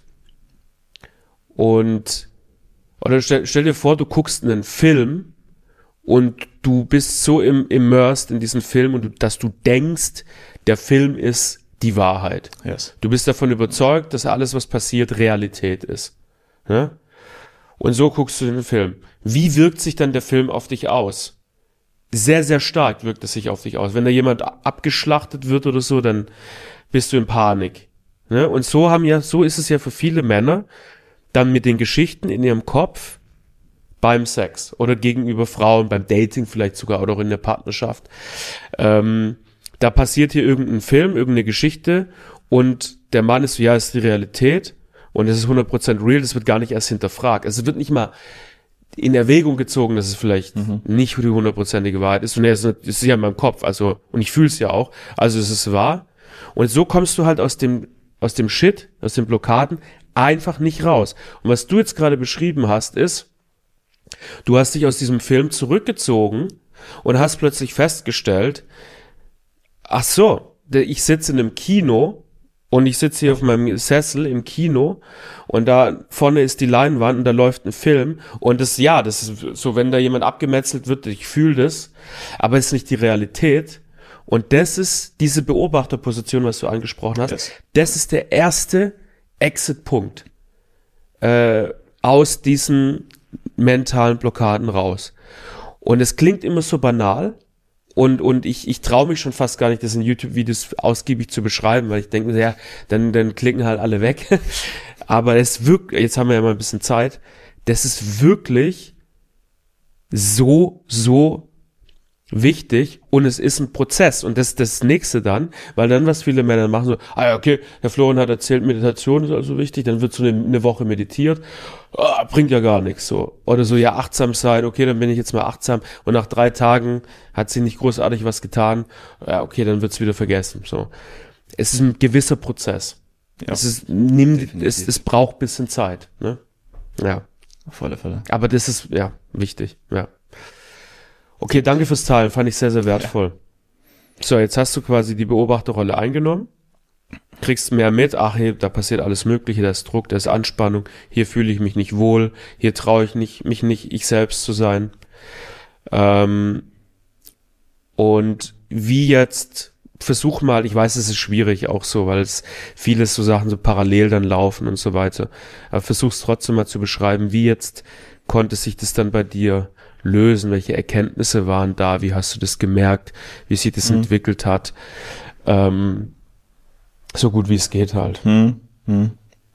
und oder stell, stell dir vor, du guckst einen Film und du bist so im, immersed in diesen Film und du, dass du denkst, der Film ist die Wahrheit. Yes. Du bist davon überzeugt, dass alles, was passiert, Realität ist. Ne? Und so guckst du den Film. Wie wirkt sich dann der Film auf dich aus? Sehr, sehr stark wirkt es sich auf dich aus. Wenn da jemand abgeschlachtet wird oder so, dann bist du in Panik. Ne? Und so haben ja, so ist es ja für viele Männer dann mit den Geschichten in ihrem Kopf beim Sex oder gegenüber Frauen, beim Dating vielleicht sogar oder auch in der Partnerschaft. Ähm, da passiert hier irgendein Film, irgendeine Geschichte und der Mann ist so, ja, ist die Realität und es ist hundert Prozent real, das wird gar nicht erst hinterfragt. Also es wird nicht mal in Erwägung gezogen, dass es vielleicht mhm. nicht die hundertprozentige Wahrheit ist. Und es ist ja in meinem Kopf, also, und ich fühle es ja auch, also es ist wahr. Und so kommst du halt aus dem, aus dem Shit, aus den Blockaden einfach nicht raus. Und was du jetzt gerade beschrieben hast, ist, du hast dich aus diesem Film zurückgezogen und hast plötzlich festgestellt, ach so, ich sitze in einem Kino und ich sitze hier auf meinem Sessel im Kino und da vorne ist die Leinwand und da läuft ein Film und das, ja, das ist so, wenn da jemand abgemetzelt wird, ich fühle das, aber es ist nicht die Realität und das ist diese Beobachterposition, was du angesprochen hast, yes. Das ist der erste Exit-Punkt äh, aus diesen mentalen Blockaden raus. Und es klingt immer so banal und und ich ich traue mich schon fast gar nicht, das in YouTube-Videos ausgiebig zu beschreiben, weil ich denke, ja, dann dann klicken halt alle weg. Aber es wirkt, jetzt haben wir ja mal ein bisschen Zeit, das ist wirklich so, so wichtig und es ist ein Prozess und das ist das Nächste dann, weil dann, was viele Männer machen, so, ah ja, okay, der Florian hat erzählt, Meditation ist also wichtig, dann wird so eine, eine Woche meditiert, oh, bringt ja gar nichts, so. Oder so, ja, achtsam sein, okay, dann bin ich jetzt mal achtsam und nach drei Tagen hat sie nicht großartig was getan, ja, okay, dann wird's wieder vergessen, so. Es ist ein gewisser Prozess. Ja, es ist, nimm, es, es braucht ein bisschen Zeit, ne? Ja. Auf alle Fälle. Aber das ist, ja, wichtig, ja. Okay, danke fürs Teilen, fand ich sehr, sehr wertvoll. Ja. So, jetzt hast du quasi die Beobachterrolle eingenommen, kriegst mehr mit, ach, hey, da passiert alles Mögliche, da ist Druck, da ist Anspannung, hier fühle ich mich nicht wohl, hier traue ich nicht, mich nicht, ich selbst zu sein. Ähm, und wie jetzt, versuch mal, ich weiß, es ist schwierig auch so, weil es vieles so Sachen so parallel dann laufen und so weiter, aber versuch's trotzdem mal zu beschreiben, wie jetzt konnte sich das dann bei dir lösen, welche Erkenntnisse waren da, wie hast du das gemerkt, wie sich das mhm. entwickelt hat, ähm, so gut wie es geht halt. Mhm. Mhm.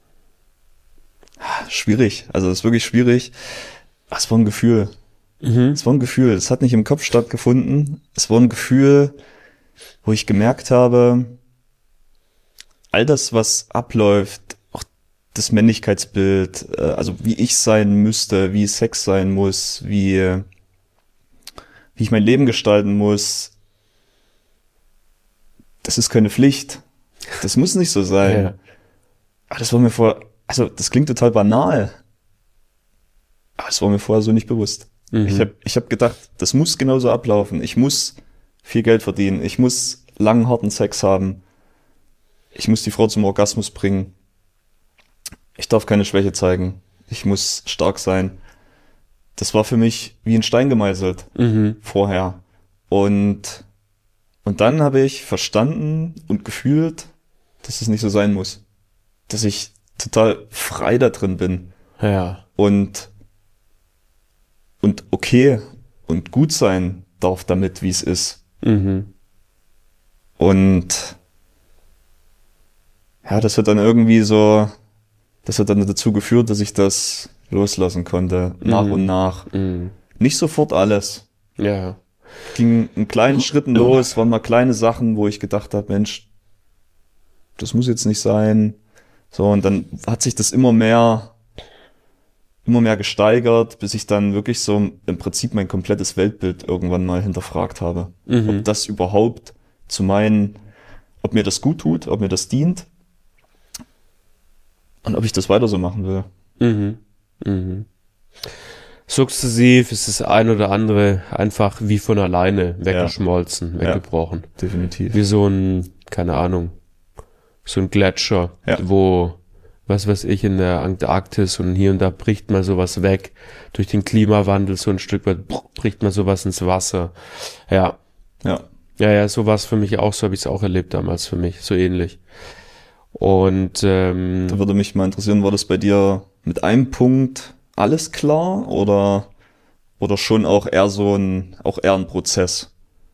Schwierig, also es ist wirklich schwierig. Es war ein Gefühl. Mhm. Es war ein Gefühl, es hat nicht im Kopf stattgefunden, es war ein Gefühl, wo ich gemerkt habe, all das, was abläuft, auch das Männlichkeitsbild, also wie ich sein müsste, wie Sex sein muss, wie, wie ich mein Leben gestalten muss, das ist keine Pflicht. Das muss nicht so sein. Ja. Aber das war mir vor, also das klingt total banal, aber das war mir vorher so nicht bewusst. Mhm. Ich habe ich hab gedacht, das muss genauso ablaufen. Ich muss viel Geld verdienen. Ich muss langen, harten Sex haben. Ich muss die Frau zum Orgasmus bringen. Ich darf keine Schwäche zeigen. Ich muss stark sein. Das war für mich wie ein Stein gemeißelt mhm. vorher. Und, und dann habe ich verstanden und gefühlt, dass es nicht so sein muss. Dass ich total frei da drin bin. Ja. Und, und okay und gut sein darf damit, wie es ist. Mhm. Und ja, das hat dann irgendwie so, das hat dann dazu geführt, dass ich das loslassen konnte, mhm. nach und nach. Mhm. Nicht sofort alles. Ja. Ging in kleinen Schritten los, waren mal kleine Sachen, wo ich gedacht habe, Mensch, das muss jetzt nicht sein. So, und dann hat sich das immer mehr immer mehr gesteigert, bis ich dann wirklich so im Prinzip mein komplettes Weltbild irgendwann mal hinterfragt habe. Mhm. Ob das überhaupt zu meinen, ob mir das gut tut, ob mir das dient und ob ich das weiter so machen will. Mhm. Mhm. Sukzessiv ist das ein oder andere einfach wie von alleine weggeschmolzen, ja. weggebrochen. Ja, definitiv. Wie so ein, keine Ahnung, so ein Gletscher, ja. wo was weiß ich, in der Antarktis und hier und da bricht mal sowas weg. Durch den Klimawandel so ein Stück weit bricht mal sowas ins Wasser. Ja. Ja. Ja, ja, so war es für mich auch, so habe ich es auch erlebt damals für mich, so ähnlich. Und ähm, da würde mich mal interessieren, war das bei dir mit einem Punkt alles klar oder, oder schon auch eher so ein, auch eher ein Prozess?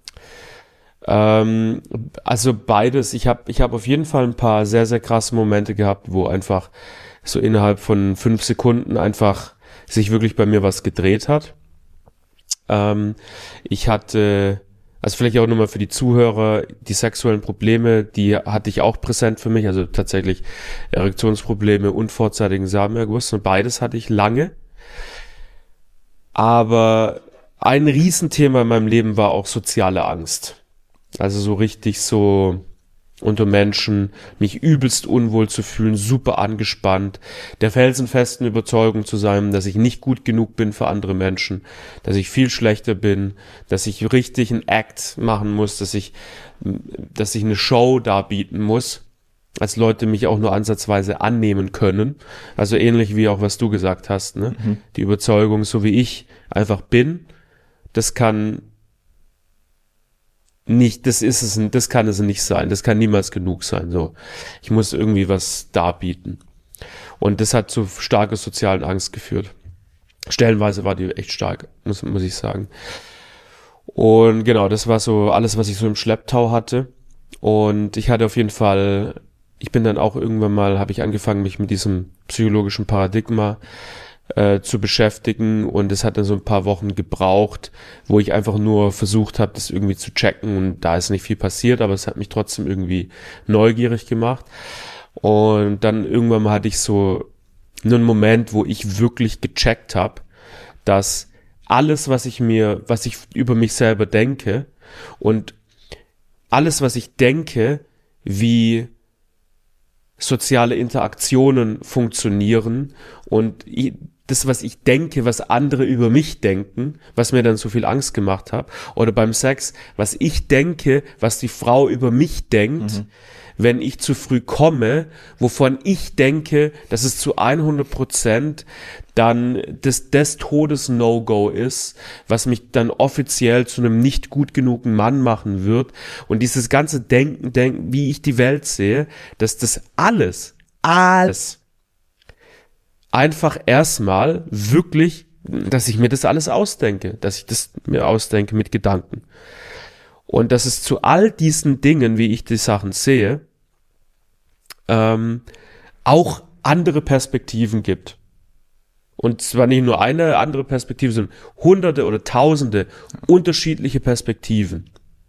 Ähm, also beides. Ich habe ich hab auf jeden Fall ein paar sehr, sehr krasse Momente gehabt, wo einfach so innerhalb von fünf Sekunden einfach sich wirklich bei mir was gedreht hat. Ähm, ich hatte, also vielleicht auch nochmal für die Zuhörer, die sexuellen Probleme, die hatte ich auch präsent für mich, also tatsächlich Erektionsprobleme und vorzeitigen Samenerguss und beides hatte ich lange. Aber ein Riesenthema in meinem Leben war auch soziale Angst. Also so richtig so unter Menschen, mich übelst unwohl zu fühlen, super angespannt, der felsenfesten Überzeugung zu sein, dass ich nicht gut genug bin für andere Menschen, dass ich viel schlechter bin, dass ich richtig einen Act machen muss, dass ich, dass ich eine Show darbieten muss, als Leute mich auch nur ansatzweise annehmen können. Also ähnlich wie auch was du gesagt hast, ne? Mhm. Die Überzeugung, so wie ich einfach bin, das kann nicht, das ist es, das kann es nicht sein, das kann niemals genug sein, so. Ich muss irgendwie was darbieten. Und das hat zu starker sozialen Angst geführt. Stellenweise war die echt stark, muss, muss ich sagen. Und genau, das war so alles, was ich so im Schlepptau hatte. Und ich hatte auf jeden Fall, ich bin dann auch irgendwann mal, habe ich angefangen, mich mit diesem psychologischen Paradigma Äh, zu beschäftigen und es hat dann so ein paar Wochen gebraucht, wo ich einfach nur versucht habe, das irgendwie zu checken und da ist nicht viel passiert, aber es hat mich trotzdem irgendwie neugierig gemacht und dann irgendwann mal hatte ich so einen Moment, wo ich wirklich gecheckt habe, dass alles, was ich mir, was ich über mich selber denke und alles, was ich denke, wie soziale Interaktionen funktionieren und das, was ich denke, was andere über mich denken, was mir dann so viel Angst gemacht hat, oder beim Sex, was ich denke, was die Frau über mich denkt, mhm. wenn ich zu früh komme, wovon ich denke, dass es zu hundert Prozent dann das des Todes No-Go ist, was mich dann offiziell zu einem nicht gut genugen Mann machen wird. Und dieses ganze Denken, Denken, wie ich die Welt sehe, dass das alles, alles einfach erstmal wirklich, dass ich mir das alles ausdenke, dass ich das mir ausdenke mit Gedanken. Und dass es zu all diesen Dingen, wie ich die Sachen sehe, ähm, auch andere Perspektiven gibt. Und zwar nicht nur eine andere Perspektive, sondern hunderte oder tausende unterschiedliche Perspektiven.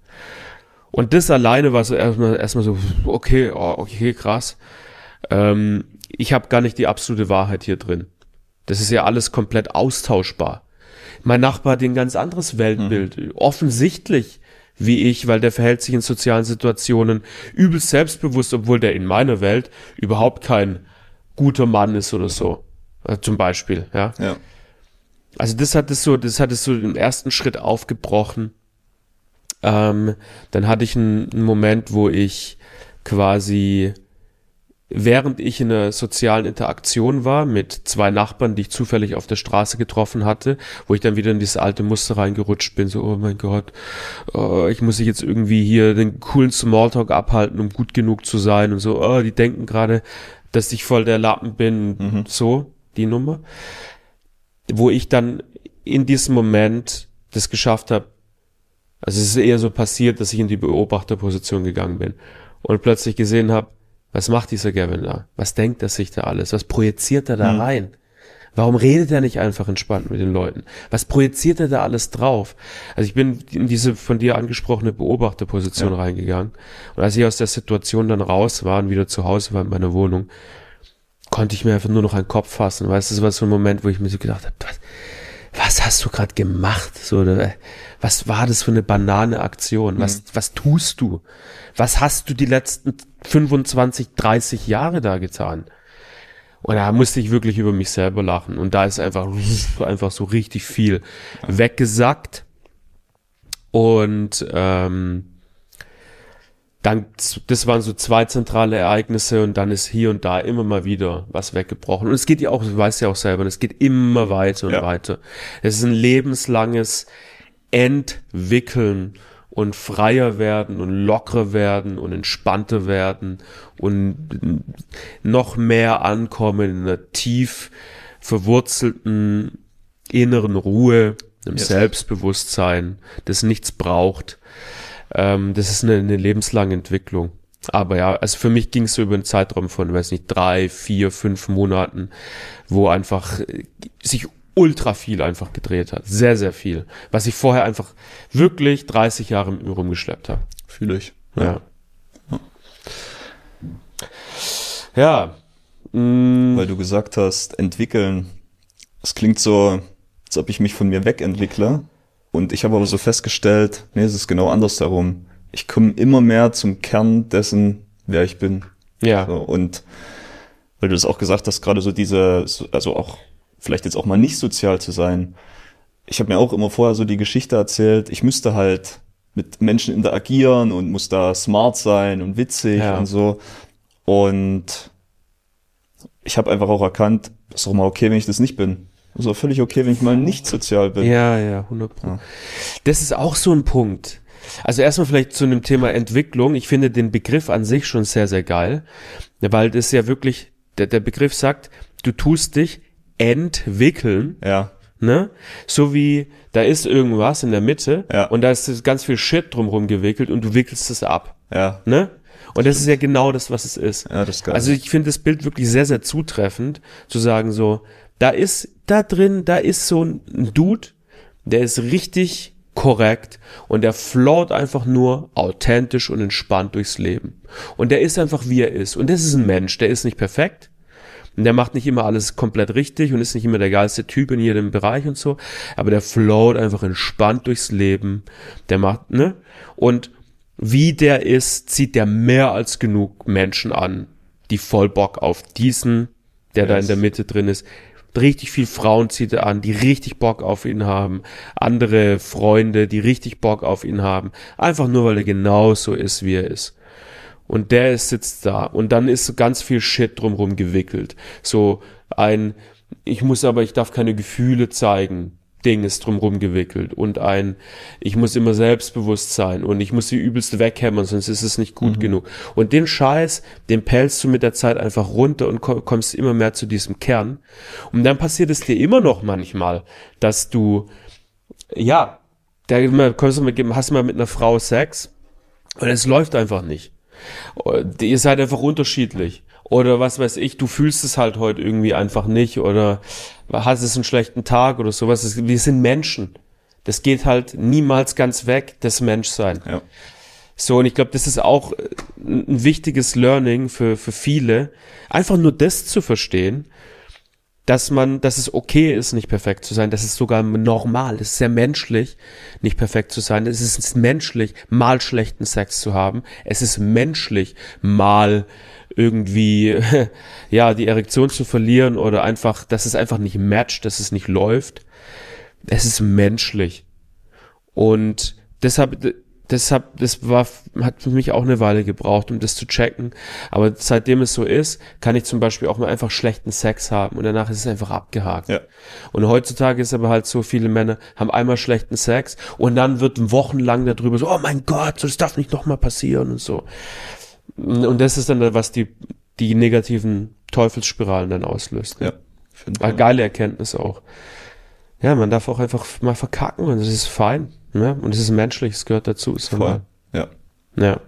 Und das alleine war so erstmal, erstmal so, okay, oh, okay, krass. Ähm, ich habe gar nicht die absolute Wahrheit hier drin. Das ist ja alles komplett austauschbar. Mein Nachbar hat ein ganz anderes Weltbild, mhm. offensichtlich wie ich, weil der verhält sich in sozialen Situationen übelst selbstbewusst, obwohl der in meiner Welt überhaupt kein guter Mann ist oder so. Zum Beispiel, ja. ja. Also das hat es so, das hat es so im ersten Schritt aufgebrochen. Ähm, dann hatte ich einen, einen Moment, wo ich quasi, während ich in einer sozialen Interaktion war mit zwei Nachbarn, die ich zufällig auf der Straße getroffen hatte, wo ich dann wieder in dieses alte Muster reingerutscht bin, so, oh mein Gott, oh, ich muss jetzt irgendwie hier den coolen Smalltalk abhalten, um gut genug zu sein und so, oh, die denken gerade, dass ich voll der Lappen bin, mhm. so, die Nummer, wo ich dann in diesem Moment das geschafft habe, also es ist eher so passiert, dass ich in die Beobachterposition gegangen bin und plötzlich gesehen habe, was macht dieser Gavin da? Was denkt er sich da alles? Was projiziert er da mhm. rein? Warum redet er nicht einfach entspannt mit den Leuten? Was projiziert er da alles drauf? Also ich bin in diese von dir angesprochene Beobachterposition ja. reingegangen und als ich aus der Situation dann raus war und wieder zu Hause war in meiner Wohnung, konnte ich mir einfach nur noch einen Kopf fassen. Weißt du, das war so ein Moment, wo ich mir so gedacht habe, was, was hast du gerade gemacht? So, oder, was war das für eine Banane-Aktion? Was, mhm. was tust du? Was hast du die letzten fünfundzwanzig, dreißig Jahre da getan? Und da musste ich wirklich über mich selber lachen. Und da ist einfach, einfach so richtig viel ja. weggesackt. Und ähm, dann, das waren so zwei zentrale Ereignisse und dann ist hier und da immer mal wieder was weggebrochen. Und es geht ja auch, du weißt ja auch selber, es geht immer weiter und ja. weiter. Es ist ein lebenslanges Entwickeln und freier werden und lockerer werden und entspannter werden und noch mehr ankommen in einer tief verwurzelten inneren Ruhe, einem yes. Selbstbewusstsein, das nichts braucht. Ähm, das ist eine, eine lebenslange Entwicklung. Aber ja, also für mich ging es so über einen Zeitraum von, weiß nicht, drei, vier, fünf Monaten, wo einfach sich ultra viel einfach gedreht hat. Sehr, sehr viel. Was ich vorher einfach wirklich dreißig Jahre mit mir rumgeschleppt habe. Fühle ich. Ja. Ja. ja. Mm. Weil du gesagt hast, entwickeln. Es klingt so, als ob ich mich von mir wegentwickle. Und ich habe aber so festgestellt, nee, es ist genau andersherum. Ich komme immer mehr zum Kern dessen, wer ich bin. Ja. So, und weil du das auch gesagt hast, gerade so diese, also auch vielleicht jetzt auch mal nicht sozial zu sein. Ich habe mir auch immer vorher so die Geschichte erzählt, ich müsste halt mit Menschen interagieren und muss da smart sein und witzig ja. und so. Und ich habe einfach auch erkannt, ist doch mal okay, wenn ich das nicht bin. Ist auch völlig okay, wenn ich mal nicht sozial bin. Ja, ja, hundert Prozent. Ja. Das ist auch so ein Punkt. Also erstmal vielleicht zu einem Thema Entwicklung. Ich finde den Begriff an sich schon sehr, sehr geil, weil das ja wirklich, der, der Begriff sagt, du tust dich entwickeln, ja. ne? So wie, da ist irgendwas in der Mitte ja. und da ist ganz viel Shit drumherum gewickelt und du wickelst es ab, ja. ne? Und das ist ja genau das, was es ist. Ja, das ist geil. Also ich finde das Bild wirklich sehr, sehr zutreffend, zu sagen so, da ist, da drin, da ist so ein Dude, der ist richtig korrekt und der float einfach nur authentisch und entspannt durchs Leben. Und der ist einfach, wie er ist. Und das ist ein Mensch, der ist nicht perfekt. Und der macht nicht immer alles komplett richtig und ist nicht immer der geilste Typ in jedem Bereich und so, aber der float einfach entspannt durchs Leben. Der macht, ne? Und wie der ist, zieht der mehr als genug Menschen an, die voll Bock auf diesen, der yes. da in der Mitte drin ist. Richtig viel Frauen zieht er an, die richtig Bock auf ihn haben. Andere Freunde, die richtig Bock auf ihn haben. Einfach nur, weil er genauso ist, wie er ist. Und der ist, sitzt da und dann ist so ganz viel Shit drumherum gewickelt. So ein, ich muss aber, ich darf keine Gefühle zeigen, Ding ist drumherum gewickelt. Und ein, ich muss immer selbstbewusst sein und ich muss sie übelst weghämmern, sonst ist es nicht gut mhm. genug. Und den Scheiß, den pellst du mit der Zeit einfach runter und kommst immer mehr zu diesem Kern. Und dann passiert es dir immer noch manchmal, dass du, ja, da hast du mal mit einer Frau Sex und es läuft einfach nicht. Ihr seid einfach unterschiedlich. Oder was weiß ich, du fühlst es halt heute irgendwie einfach nicht oder hast es einen schlechten Tag oder sowas. Wir sind Menschen. Das geht halt niemals ganz weg, das Menschsein. Ja. So, und ich glaube, das ist auch ein wichtiges Learning für, für viele. Einfach nur das zu verstehen, dass man, dass es okay ist, nicht perfekt zu sein. Das ist sogar normal. Es ist sehr menschlich, nicht perfekt zu sein. Es ist menschlich, mal schlechten Sex zu haben. Es ist menschlich, mal irgendwie, ja, die Erektion zu verlieren oder einfach, dass es einfach nicht matcht, dass es nicht läuft. Es ist menschlich. Und deshalb, deshalb, das war, hat für mich auch eine Weile gebraucht, um das zu checken. Aber seitdem es so ist, kann ich zum Beispiel auch mal einfach schlechten Sex haben und danach ist es einfach abgehakt. Ja. Und heutzutage ist aber halt so, viele Männer haben einmal schlechten Sex und dann wird wochenlang darüber so, oh mein Gott, das darf nicht nochmal passieren und so. Und das ist dann, was die, die negativen Teufelsspiralen dann auslöst. Ja. Eine geile Erkenntnis auch. Ja, man darf auch einfach mal verkacken und das ist fein. Ja? Und es ist menschlich, es gehört dazu. Ist Voll. Ja. Ja.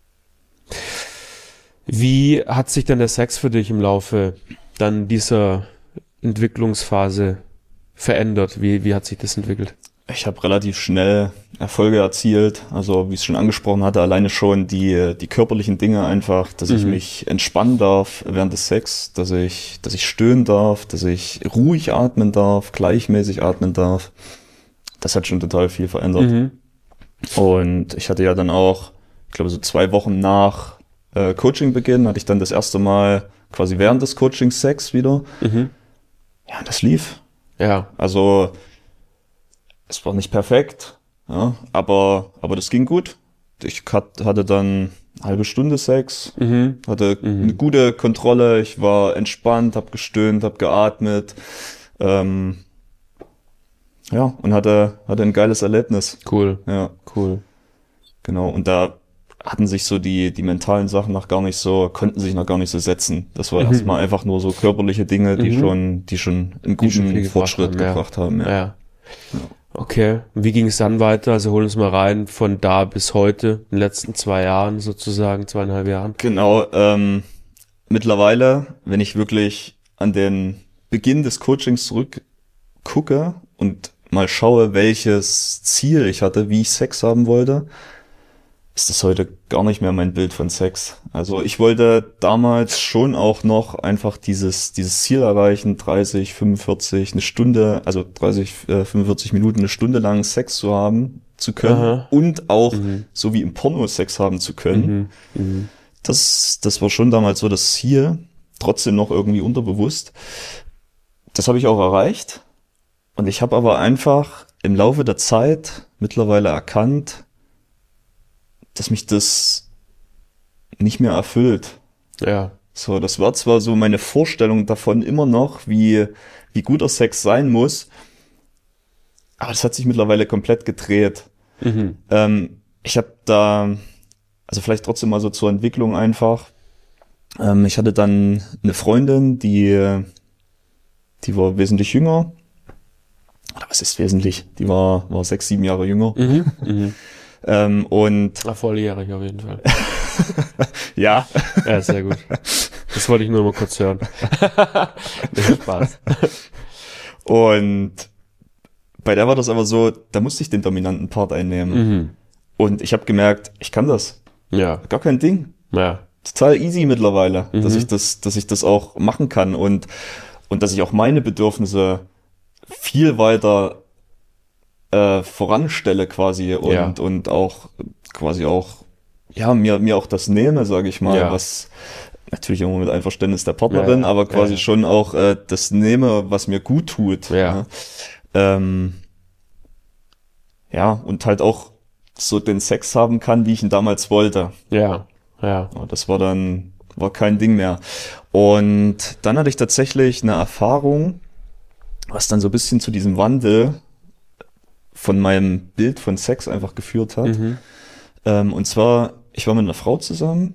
Wie hat sich dann der Sex für dich im Laufe dann dieser Entwicklungsphase verändert? Wie, wie hat sich das entwickelt? Ich habe relativ schnell Erfolge erzielt, also wie ich es schon angesprochen hatte, alleine schon die die körperlichen Dinge einfach, dass mhm. ich mich entspannen darf während des Sex, dass ich dass ich stöhnen darf, dass ich ruhig atmen darf, gleichmäßig atmen darf. Das hat schon total viel verändert. Mhm. Und ich hatte ja dann auch, ich glaube so zwei Wochen nach äh, Coachingbeginn, hatte ich dann das erste Mal quasi während des Coachings Sex wieder. Mhm. Ja, das lief. Ja. Also es war nicht perfekt, ja, aber aber das ging gut. Ich hatte dann eine halbe Stunde Sex, mhm. hatte mhm. eine gute Kontrolle, ich war entspannt, habe gestöhnt, habe geatmet, ähm, ja, und hatte hatte ein geiles Erlebnis. Cool, ja, cool. Genau, und da hatten sich so die, die mentalen Sachen noch gar nicht so, konnten sich noch gar nicht so setzen. Das war mhm. erstmal einfach nur so körperliche Dinge, die mhm. schon, die schon einen guten schon Fortschritt gebracht haben. Gebracht haben ja. Ja. Ja. Okay, wie ging es dann weiter? Also holen uns mal rein von da bis heute, in den letzten zwei Jahren sozusagen, zweieinhalb Jahren. Genau, ähm, mittlerweile, wenn ich wirklich an den Beginn des Coachings zurückgucke und mal schaue, welches Ziel ich hatte, wie ich Sex haben wollte, ist das heute gar nicht mehr mein Bild von Sex. Also ich wollte damals schon auch noch einfach dieses dieses Ziel erreichen, dreißig, fünfundvierzig, eine Stunde, also dreißig, fünfundvierzig Minuten, eine Stunde lang Sex zu haben zu können. Aha. Und auch mhm. so wie im Porno Sex haben zu können. Mhm. Mhm. Das das war schon damals so das Ziel, trotzdem noch irgendwie unterbewusst. Das habe ich auch erreicht. Und ich habe aber einfach im Laufe der Zeit mittlerweile erkannt, dass mich das nicht mehr erfüllt. Ja. So, das war zwar so meine Vorstellung davon immer noch, wie, wie guter Sex sein muss, aber das hat sich mittlerweile komplett gedreht. Mhm. Ähm, ich habe da, also vielleicht trotzdem mal so zur Entwicklung einfach, ähm, ich hatte dann eine Freundin, die, die war wesentlich jünger. Oder was ist wesentlich? Die war, war sechs, sieben Jahre jünger. Mhm. Mhm. Ähm, und Na, volljährig auf jeden Fall. Ja. Ja, sehr gut. Das wollte ich nur mal kurz hören. Nee, Spaß. Und bei der war das aber so, da musste ich den dominanten Part einnehmen. Mhm. Und ich habe gemerkt, ich kann das. Ja. Gar kein Ding. Ja. Total easy mittlerweile, mhm. dass ich das, dass ich das auch machen kann und, und dass ich auch meine Bedürfnisse viel weiter äh, voranstelle quasi und ja. und auch quasi auch ja mir mir auch das nehme, sage ich mal, ja. was natürlich immer mit Einverständnis der Partnerin, ja, aber quasi ja. schon auch äh, das nehme, was mir gut tut. Ja. Ja. Ähm, ja, und halt auch so den Sex haben kann, wie ich ihn damals wollte. Ja, ja. Das war dann war kein Ding mehr. Und dann hatte ich tatsächlich eine Erfahrung, was dann so ein bisschen zu diesem Wandel von meinem Bild von Sex einfach geführt hat. Mhm. Ähm, und zwar, ich war mit einer Frau zusammen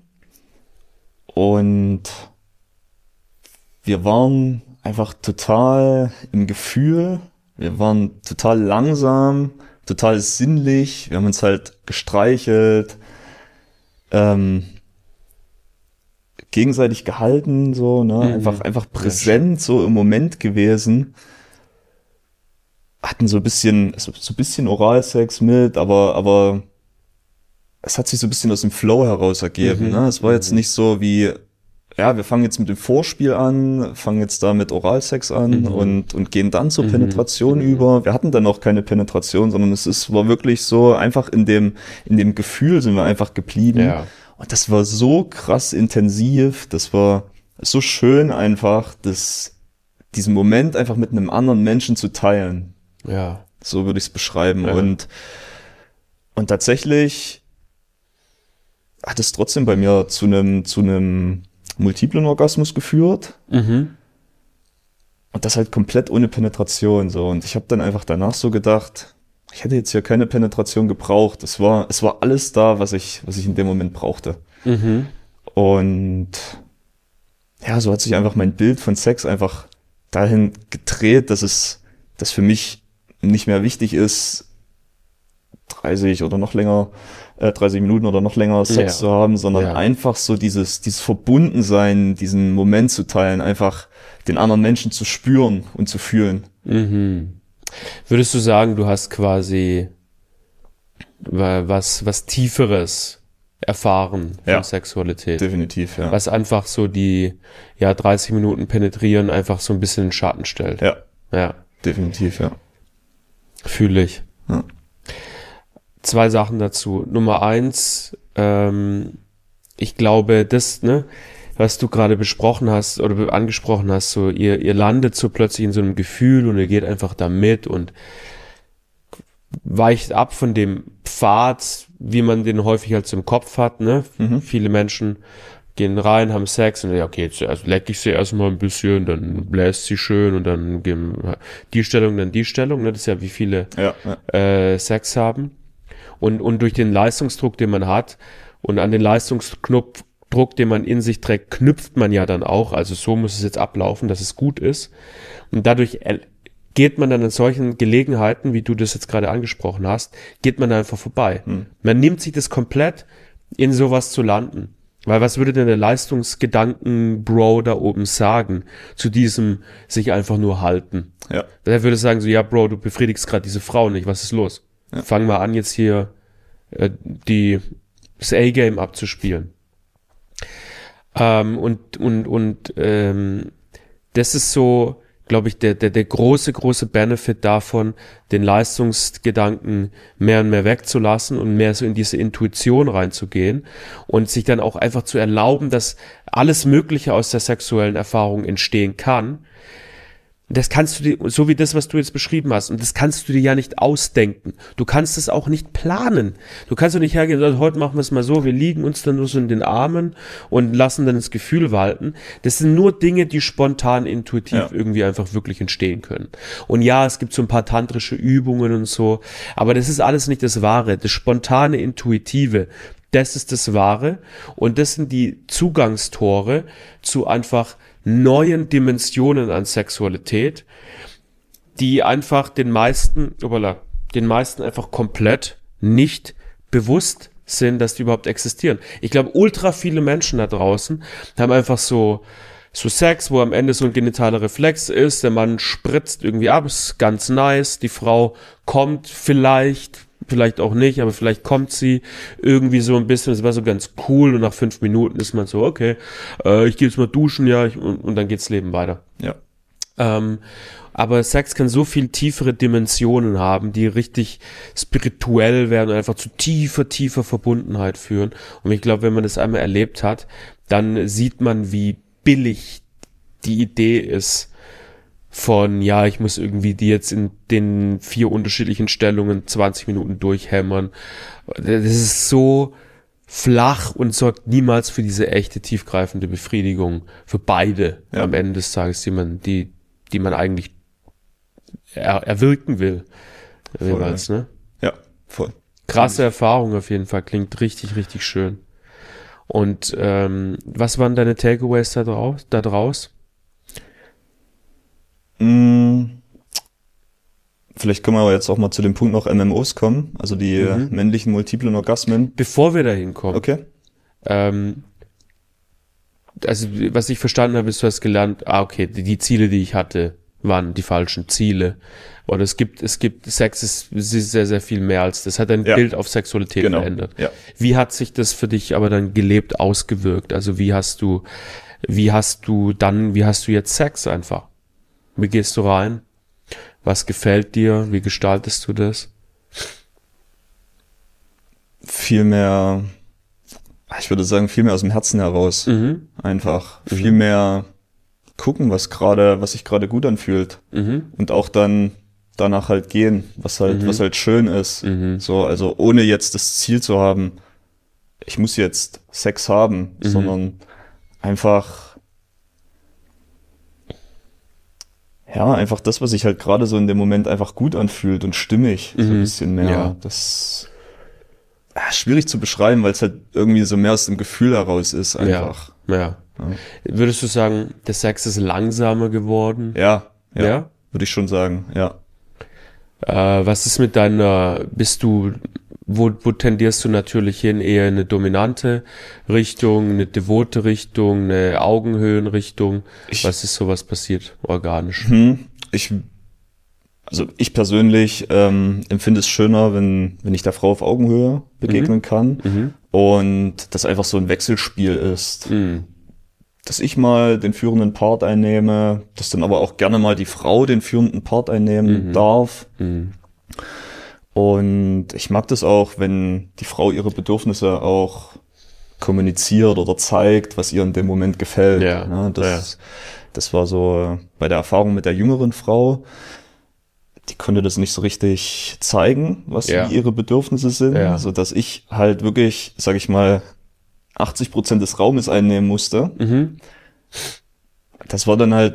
und wir waren einfach total im Gefühl, wir waren total langsam, total sinnlich, wir haben uns halt gestreichelt, ähm, gegenseitig gehalten, so, ne, mhm. einfach, einfach präsent, so im Moment gewesen. Hatten so ein bisschen, so, so ein bisschen Oralsex mit, aber, aber es hat sich so ein bisschen aus dem Flow heraus ergeben, mhm. ne? Es war jetzt nicht so wie, ja, wir fangen jetzt mit dem Vorspiel an, fangen jetzt da mit Oralsex an mhm. und, und gehen dann zur mhm. Penetration mhm. über. Wir hatten dann auch keine Penetration, sondern es ist, war wirklich so einfach in dem, in dem Gefühl sind wir einfach geblieben. Ja. Und das war so krass intensiv, das war so schön einfach, das, diesen Moment einfach mit einem anderen Menschen zu teilen. Ja. So würde ich es beschreiben. Ja. Und, und tatsächlich hat es trotzdem bei mir zu einem, zu einem multiplen Orgasmus geführt. Mhm. Und das halt komplett ohne Penetration, so. Und ich habe dann einfach danach so gedacht, ich hätte jetzt hier keine Penetration gebraucht. Es war, es war alles da, was ich, was ich in dem Moment brauchte. Mhm. Und ja, so hat sich einfach mein Bild von Sex einfach dahin gedreht, dass es, dass für mich nicht mehr wichtig ist, dreißig oder noch länger, äh, dreißig Minuten oder noch länger Sex ja. zu haben, sondern ja. einfach so dieses, dieses Verbundensein, diesen Moment zu teilen, einfach den anderen Menschen zu spüren und zu fühlen. Mhm. Würdest du sagen, du hast quasi was, was Tieferes erfahren von ja, Sexualität? Definitiv, ja. Was einfach so die, ja, dreißig Minuten penetrieren einfach so ein bisschen in den Schatten stellt. Ja. Ja. Definitiv, ja. Fühle ich. Ja. Zwei Sachen dazu. Nummer eins, ähm, ich glaube, das, ne, was du gerade besprochen hast oder angesprochen hast, so ihr, ihr landet so plötzlich in so einem Gefühl und ihr geht einfach da mit und weicht ab von dem Pfad, wie man den häufig halt so im Kopf hat, ne? Mhm. Viele Menschen gehen rein, haben Sex und ja, okay, jetzt also leck ich sie erstmal ein bisschen, dann bläst sie schön und dann gehen die Stellung, dann die Stellung, ne? Das ist ja wie viele ja, ja. Äh, Sex haben. Und, und durch den Leistungsdruck, den man hat und an den Leistungsdruck, den man in sich trägt, knüpft man ja dann auch. Also so muss es jetzt ablaufen, dass es gut ist. Und dadurch geht man dann in solchen Gelegenheiten, wie du das jetzt gerade angesprochen hast, geht man da einfach vorbei. Hm. Man nimmt sich das komplett, in sowas zu landen. Weil was würde denn der Leistungsgedanken-Bro da oben sagen zu diesem sich einfach nur halten? Ja. Der würde sagen so, ja Bro, du befriedigst gerade diese Frau nicht, was ist los? Ja. Fang mal an, jetzt hier äh, die das A-Game abzuspielen. Ähm, und und und ähm, das ist so, glaube ich, der der der große große Benefit davon, den Leistungsgedanken mehr und mehr wegzulassen und mehr so in diese Intuition reinzugehen und sich dann auch einfach zu erlauben, dass alles Mögliche aus der sexuellen Erfahrung entstehen kann. Das kannst du dir, so wie das, was du jetzt beschrieben hast, und das kannst du dir ja nicht ausdenken. Du kannst es auch nicht planen. Du kannst doch nicht hergehen und sagen, heute machen wir es mal so, wir liegen uns dann nur so in den Armen und lassen dann das Gefühl walten. Das sind nur Dinge, die spontan, intuitiv ja. irgendwie einfach wirklich entstehen können. Und ja, es gibt so ein paar tantrische Übungen und so, aber das ist alles nicht das Wahre. Das spontane, Intuitive, das ist das Wahre, und das sind die Zugangstore zu einfach neuen Dimensionen an Sexualität, die einfach den meisten, obala, den meisten einfach komplett nicht bewusst sind, dass die überhaupt existieren. Ich glaube, ultra viele Menschen da draußen haben einfach so so Sex, wo am Ende so ein genitaler Reflex ist, der Mann spritzt irgendwie ab, ist ganz nice, die Frau kommt vielleicht, vielleicht auch nicht, aber vielleicht kommt sie irgendwie so ein bisschen, das war so ganz cool, und nach fünf Minuten ist man so, okay, äh, ich gehe jetzt mal duschen, ja, ich, und, und dann geht's Leben weiter. Ja. Ähm, aber Sex kann so viel tiefere Dimensionen haben, die richtig spirituell werden und einfach zu tiefer, tiefer Verbundenheit führen. Und ich glaube, wenn man das einmal erlebt hat, dann sieht man, wie billig die Idee ist von, ja, ich muss irgendwie die jetzt in den vier unterschiedlichen Stellungen zwanzig Minuten durchhämmern. Das ist so flach und sorgt niemals für diese echte, tiefgreifende Befriedigung für beide ja. am Ende des Tages, die man, die, die man eigentlich er, erwirken will. Voll, jeweils, ja. ne? Ja, voll. Krasse Erfahrung auf jeden Fall, klingt richtig, richtig schön. Und ähm, was waren deine Takeaways da draus? Da draus? Mm, vielleicht können wir aber jetzt auch mal zu dem Punkt noch M M Os kommen, also die mhm. männlichen multiplen Orgasmen. Bevor wir da hinkommen. Okay. Ähm, also was ich verstanden habe, ist, du hast gelernt, ah okay, die, die Ziele, die ich hatte, waren die falschen Ziele. Oder es gibt, es gibt, Sex ist, ist sehr, sehr viel mehr als das. Hat dein ja. Bild auf Sexualität genau. verändert. Ja. Wie hat sich das für dich aber dann gelebt ausgewirkt? Also wie hast du, wie hast du dann, wie hast du jetzt Sex einfach? Wie gehst du rein? Was gefällt dir? Wie gestaltest du das? Viel mehr, ich würde sagen, viel mehr aus dem Herzen heraus. Mhm. Einfach. Mhm. Viel mehr gucken, was gerade, was sich gerade gut anfühlt. Mhm. Und auch dann danach halt gehen, was halt, Mhm. was halt schön ist. Mhm. So, also ohne jetzt das Ziel zu haben, ich muss jetzt Sex haben, Mhm. sondern einfach, ja, einfach das, was sich halt gerade so in dem Moment einfach gut anfühlt und stimmig, Mhm. so ein bisschen mehr. Ja. Das ah, schwierig zu beschreiben, weil es halt irgendwie so mehr aus dem Gefühl heraus ist einfach. Ja, ja. Ja. Würdest du sagen, der Sex ist langsamer geworden? Ja, ja, Ja? würde ich schon sagen, ja. Äh, was ist mit deiner, bist du, wo, wo tendierst du natürlich hin? Eher in eine dominante Richtung, eine devote Richtung, eine Augenhöhenrichtung? Ich- Was ist sowas passiert, organisch? Hm, ich, also ich persönlich ähm, empfinde es schöner, wenn, wenn ich der Frau auf Augenhöhe begegnen kann Mhm. und das einfach so ein Wechselspiel ist. Mhm. Dass ich mal den führenden Part einnehme, dass dann aber auch gerne mal die Frau den führenden Part einnehmen Mhm. darf. Mhm. Und ich mag das auch, wenn die Frau ihre Bedürfnisse auch kommuniziert oder zeigt, was ihr in dem Moment gefällt. Ja, Ja, das, das war so bei der Erfahrung mit der jüngeren Frau. Die konnte das nicht so richtig zeigen, was Ja. ihre Bedürfnisse sind, Ja. so dass ich halt wirklich, sag ich mal, achtzig Prozent des Raumes einnehmen musste. Mhm. Das war dann halt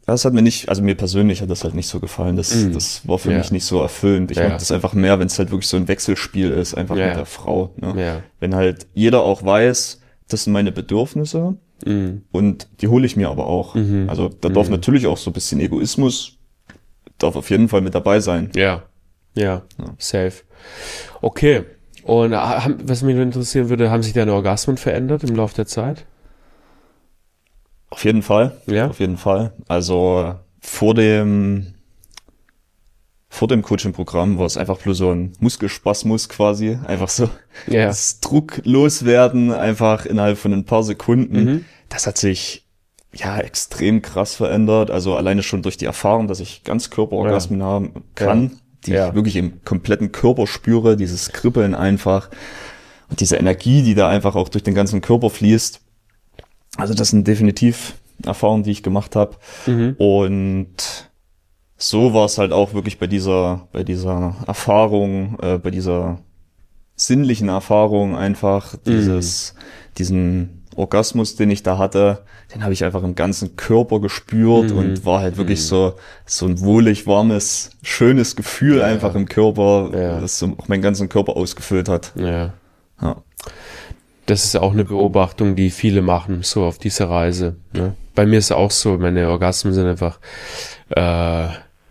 Das hat mir nicht, also mir persönlich hat das halt nicht so gefallen. Das, mm. das war für ja. mich nicht so erfüllend. Ich ja. mag das einfach mehr, wenn es halt wirklich so ein Wechselspiel ist, einfach ja. mit der Frau. Ne? Ja. Wenn halt jeder auch weiß, das sind meine Bedürfnisse mm. und die hole ich mir aber auch. Mm-hmm. Also da darf mm. natürlich auch so ein bisschen Egoismus, darf auf jeden Fall mit dabei sein. Ja, ja, ja. Safe. Okay. Und was mich interessieren würde, haben sich deine Orgasmen verändert im Laufe der Zeit? Auf jeden Fall, ja, auf jeden Fall. Also vor dem vor dem Coaching-Programm war es einfach bloß so ein Muskelspasmus quasi, einfach so ja. das Druck loswerden, einfach innerhalb von ein paar Sekunden. Mhm. Das hat sich ja extrem krass verändert. Also alleine schon durch die Erfahrung, dass ich Ganzkörperorgasmen ja. haben kann, ja. die ja. ich wirklich im kompletten Körper spüre, dieses Kribbeln einfach und diese Energie, die da einfach auch durch den ganzen Körper fließt. Also das sind definitiv Erfahrungen, die ich gemacht habe. Mhm. Und so war es halt auch wirklich bei dieser, bei dieser Erfahrung, äh, bei dieser sinnlichen Erfahrung einfach, dieses, mhm. diesen Orgasmus, den ich da hatte, den habe ich einfach im ganzen Körper gespürt mhm. und war halt wirklich mhm. so, so ein wohlig, warmes, schönes Gefühl ja. einfach im Körper, ja. das so auch meinen ganzen Körper ausgefüllt hat. Ja. Ja. Das ist auch eine Beobachtung, die viele machen, so auf dieser Reise. Ne? Bei mir ist es auch so, meine Orgasmen sind einfach äh,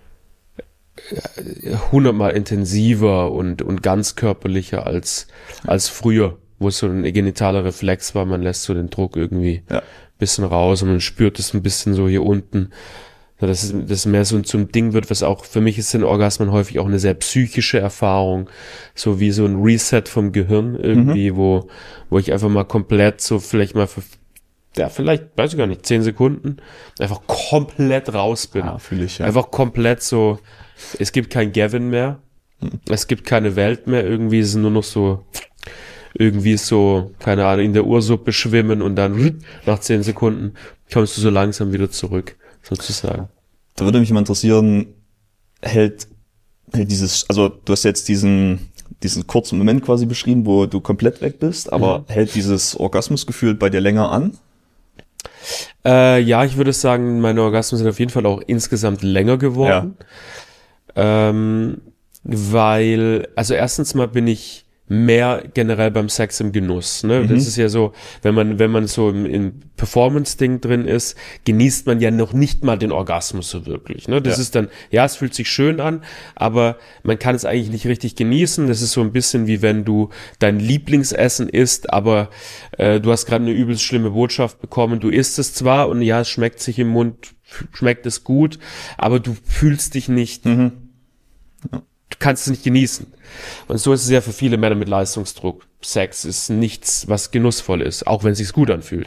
hundertmal intensiver und und ganzkörperlicher als als früher, wo es so ein genitaler Reflex war, man lässt so den Druck irgendwie ja. ein bisschen raus und man spürt es ein bisschen so hier unten. Dass es, dass es mehr so zum Ding wird, was auch, für mich ist den Orgasmen häufig auch eine sehr psychische Erfahrung, so wie so ein Reset vom Gehirn irgendwie, mhm. wo wo ich einfach mal komplett so vielleicht mal für, ja vielleicht, weiß ich gar nicht, zehn Sekunden einfach komplett raus bin. Ja, fühl ich, ja. Einfach komplett so, es gibt kein Gavin mehr, mhm. es gibt keine Welt mehr, irgendwie ist es nur noch so, irgendwie so, keine Ahnung, in der Ursuppe schwimmen und dann nach zehn Sekunden kommst du so langsam wieder zurück. Sozusagen. Da würde mich mal interessieren, hält, hält dieses, also du hast jetzt diesen, diesen kurzen Moment quasi beschrieben, wo du komplett weg bist, aber mhm. hält dieses Orgasmusgefühl bei dir länger an? Äh, ja, ich würde sagen, meine Orgasmen sind auf jeden Fall auch insgesamt länger geworden. Ja. Ähm, weil, also erstens mal bin ich mehr generell beim Sex im Genuss, ne? Mhm. Das ist ja so, wenn man, wenn man so im, im Performance-Ding drin ist, genießt man ja noch nicht mal den Orgasmus so wirklich, ne? Das ja. ist dann, ja, es fühlt sich schön an, aber man kann es eigentlich nicht richtig genießen. Das ist so ein bisschen wie wenn du dein Lieblingsessen isst, aber äh, du hast gerade eine übelst schlimme Botschaft bekommen. Du isst es zwar und ja, es schmeckt sich im Mund, schmeckt es gut, aber du fühlst dich nicht, mhm. ja. Du kannst es nicht genießen. Und so ist es ja für viele Männer mit Leistungsdruck. Sex ist nichts, was genussvoll ist, auch wenn es sich gut anfühlt.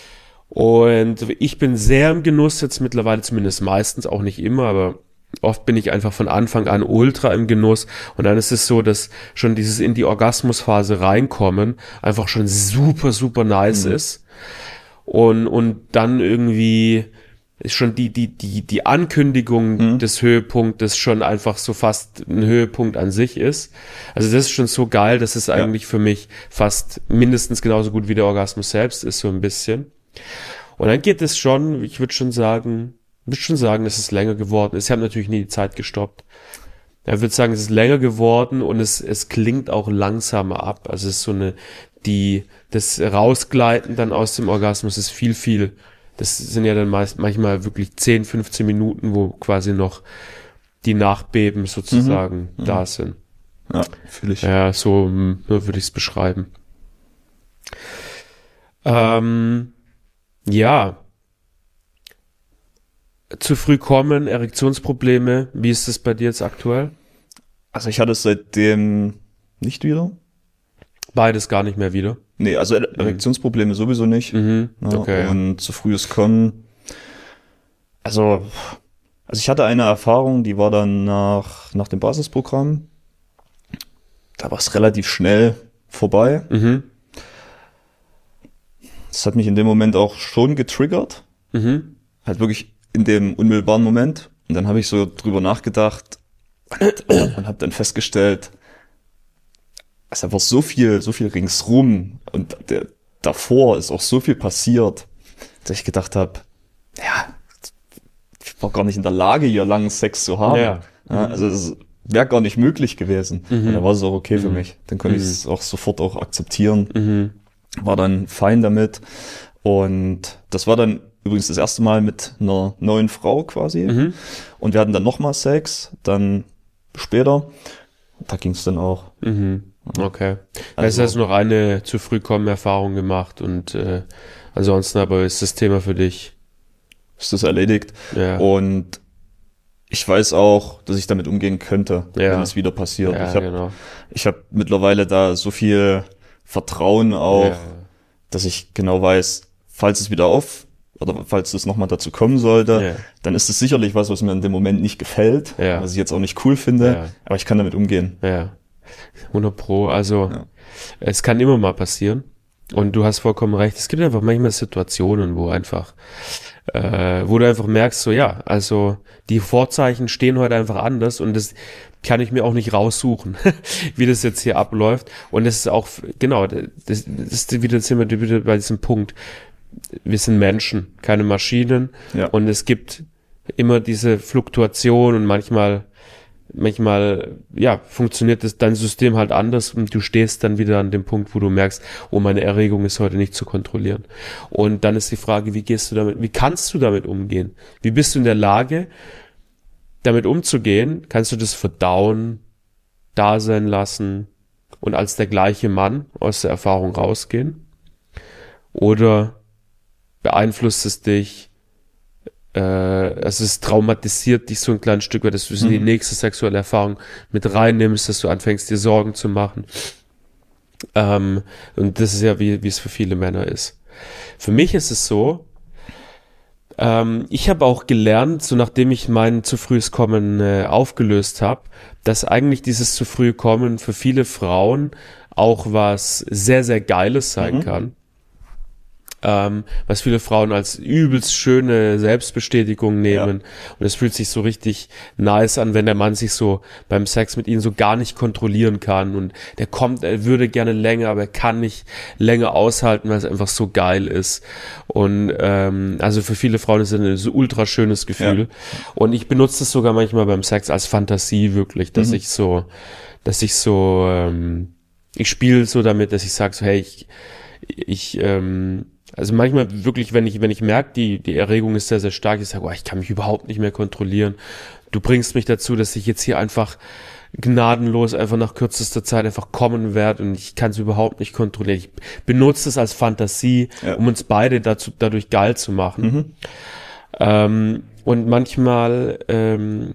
Und ich bin sehr im Genuss jetzt mittlerweile, zumindest meistens, auch nicht immer, aber oft bin ich einfach von Anfang an ultra im Genuss. Und dann ist es so, dass schon dieses in die Orgasmusphase reinkommen einfach schon super, super nice mhm. ist. Und, und dann irgendwie ist schon die, die, die, die Ankündigung mhm. des Höhepunktes schon einfach so fast ein Höhepunkt an sich ist. Also das ist schon so geil, dass es eigentlich ja. für mich fast mindestens genauso gut wie der Orgasmus selbst ist, so ein bisschen. Und dann geht es schon, ich würde schon sagen, würde schon sagen, dass es länger geworden ist. Ich habe natürlich nie die Zeit gestoppt. Ich würde sagen, es ist länger geworden und es, es klingt auch langsamer ab. Also es ist so eine, die, das Rausgleiten dann aus dem Orgasmus ist viel, viel. Das sind ja dann meist, manchmal wirklich zehn, fünfzehn Minuten, wo quasi noch die Nachbeben sozusagen mhm. da sind. Ja, fühle ich. Ja, so würde ich es beschreiben. Ähm, ja. Zu früh kommen, Erektionsprobleme, wie ist das bei dir jetzt aktuell? Also ich hatte es seitdem nicht wieder. Beides gar nicht mehr wieder? Nee, also Erektionsprobleme mhm. sowieso nicht. Mhm. Ja, okay. Und zu frühes Kommen. Also, also ich hatte eine Erfahrung, die war dann nach, nach dem Basisprogramm. Da war es relativ schnell vorbei. Mhm. Das hat mich in dem Moment auch schon getriggert. Mhm. Halt wirklich in dem unmittelbaren Moment. Und dann habe ich so drüber nachgedacht und habe dann festgestellt, es ist einfach so viel, so viel ringsrum und der, davor ist auch so viel passiert, dass ich gedacht habe, ja, war gar nicht in der Lage, hier langen Sex zu haben. Ja. Ja, also es wäre gar nicht möglich gewesen. Mhm. Und da war es auch okay mhm. für mich. Dann konnte mhm. ich es auch sofort auch akzeptieren. Mhm. War dann fein damit. Und das war dann übrigens das erste Mal mit einer neuen Frau quasi. Mhm. Und wir hatten dann nochmal Sex, dann später. Da ging es dann auch. Mhm. Okay. Also, Also hast du noch eine zu früh kommen Erfahrung gemacht und äh, ansonsten aber ist das Thema für dich. ist das erledigt. Ja. Und ich weiß auch, dass ich damit umgehen könnte, Ja. wenn es wieder passiert. Ja, ich habe genau. ich hab mittlerweile da so viel Vertrauen auch, Ja. dass ich genau weiß, falls es wieder auf oder falls es nochmal dazu kommen sollte, Ja. dann ist es sicherlich was, was mir in dem Moment nicht gefällt, Ja. was ich jetzt auch nicht cool finde, Ja. aber ich kann damit umgehen. Ja, hundert Pro. Also Ja. es kann immer mal passieren und du hast vollkommen recht. Es gibt einfach manchmal Situationen, wo einfach, äh, wo du einfach merkst, so ja, also die Vorzeichen stehen heute einfach anders und das kann ich mir auch nicht raussuchen, wie das jetzt hier abläuft. Und das ist auch, genau, das, das ist wieder, sind wir wieder bei diesem Punkt. Wir sind Menschen, keine Maschinen. Ja. Und es gibt immer diese Fluktuation und manchmal, manchmal, ja, funktioniert das, dein System halt anders und du stehst dann wieder an dem Punkt, wo du merkst, oh, meine Erregung ist heute nicht zu kontrollieren. Und dann ist die Frage, wie gehst du damit, wie kannst du damit umgehen? Wie bist du in der Lage, damit umzugehen? Kannst du das verdauen, da sein lassen und als der gleiche Mann aus der Erfahrung rausgehen? Oder beeinflusst es dich, äh, also es traumatisiert dich so ein kleines Stück, weil dass du es in die Mhm. nächste sexuelle Erfahrung mit reinnimmst, dass du anfängst, dir Sorgen zu machen. Ähm, und das ist ja, wie, wie es für viele Männer ist. Für mich ist es so, ähm, ich habe auch gelernt, so nachdem ich mein zu frühes Kommen äh, aufgelöst habe, dass eigentlich dieses zu frühe Kommen für viele Frauen auch was sehr, sehr Geiles sein Mhm. kann. Ähm, was viele Frauen als übelst schöne Selbstbestätigung nehmen. Und es fühlt sich so richtig nice an, wenn der Mann sich so beim Sex mit ihnen so gar nicht kontrollieren kann. Und der kommt, er würde gerne länger, aber er kann nicht länger aushalten, weil es einfach so geil ist. Und ähm, also für viele Frauen ist es ein so ultra schönes Gefühl. Ja. Und ich benutze es sogar manchmal beim Sex als Fantasie wirklich, dass Mhm. ich so, dass ich so, ähm, ich spiele so damit, dass ich sage so, hey, ich, ich, ähm, also manchmal wirklich, wenn ich, wenn ich merke, die, die Erregung ist sehr, sehr stark, ich sage, oh, ich kann mich überhaupt nicht mehr kontrollieren. Du bringst mich dazu, dass ich jetzt hier einfach gnadenlos einfach nach kürzester Zeit einfach kommen werde und ich kann es überhaupt nicht kontrollieren. Ich benutze es als Fantasie, Ja. um uns beide dazu, dadurch geil zu machen. Mhm. Ähm, und manchmal, ähm,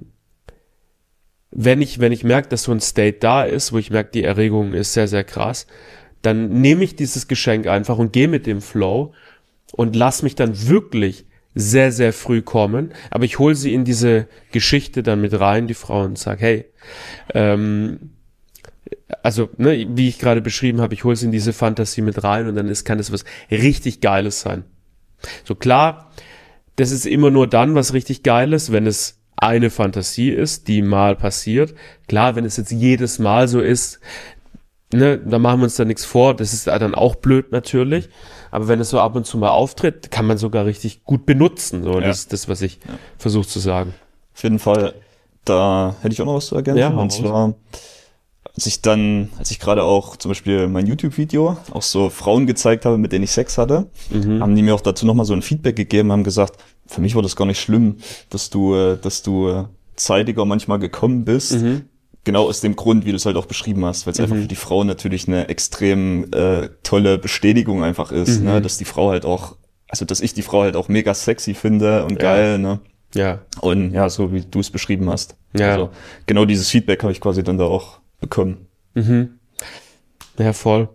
wenn ich, wenn ich merke, dass so ein State da ist, wo ich merke, die Erregung ist sehr, sehr krass, dann nehme ich dieses Geschenk einfach und gehe mit dem Flow und lass mich dann wirklich sehr, sehr früh kommen. Aber ich hole sie in diese Geschichte dann mit rein, die Frau, und sage, hey, ähm, also, ne, wie ich gerade beschrieben habe, ich hole sie in diese Fantasie mit rein und dann ist, kann es was richtig Geiles sein. So klar, das ist immer nur dann was richtig Geiles, wenn es eine Fantasie ist, die mal passiert. Klar, wenn es jetzt jedes Mal so ist, ne, da machen wir uns da nichts vor, das ist dann auch blöd natürlich, aber wenn es so ab und zu mal auftritt, kann man sogar richtig gut benutzen, so, Ja. das ist das, was ich Ja. versuche zu sagen. Auf jeden Fall, da hätte ich auch noch was zu ergänzen. Ja, hau und raus. zwar, als ich dann, als ich gerade auch zum Beispiel mein YouTube-Video auch so Frauen gezeigt habe, mit denen ich Sex hatte, Mhm. haben die mir auch dazu nochmal so ein Feedback gegeben, haben gesagt, für mich war das gar nicht schlimm, dass du, äh, dass du äh, zeitiger manchmal gekommen bist. Mhm. Genau aus dem Grund, wie du es halt auch beschrieben hast, weil es einfach für die Frau natürlich eine extrem äh, tolle Bestätigung einfach ist, Mhm. ne, dass die Frau halt auch, also dass ich die Frau halt auch mega sexy finde und Ja. geil, ne. Ja, Und ja, so wie du es beschrieben hast. Ja. Also genau dieses Feedback habe ich quasi dann da auch bekommen. mhm. Ja, voll.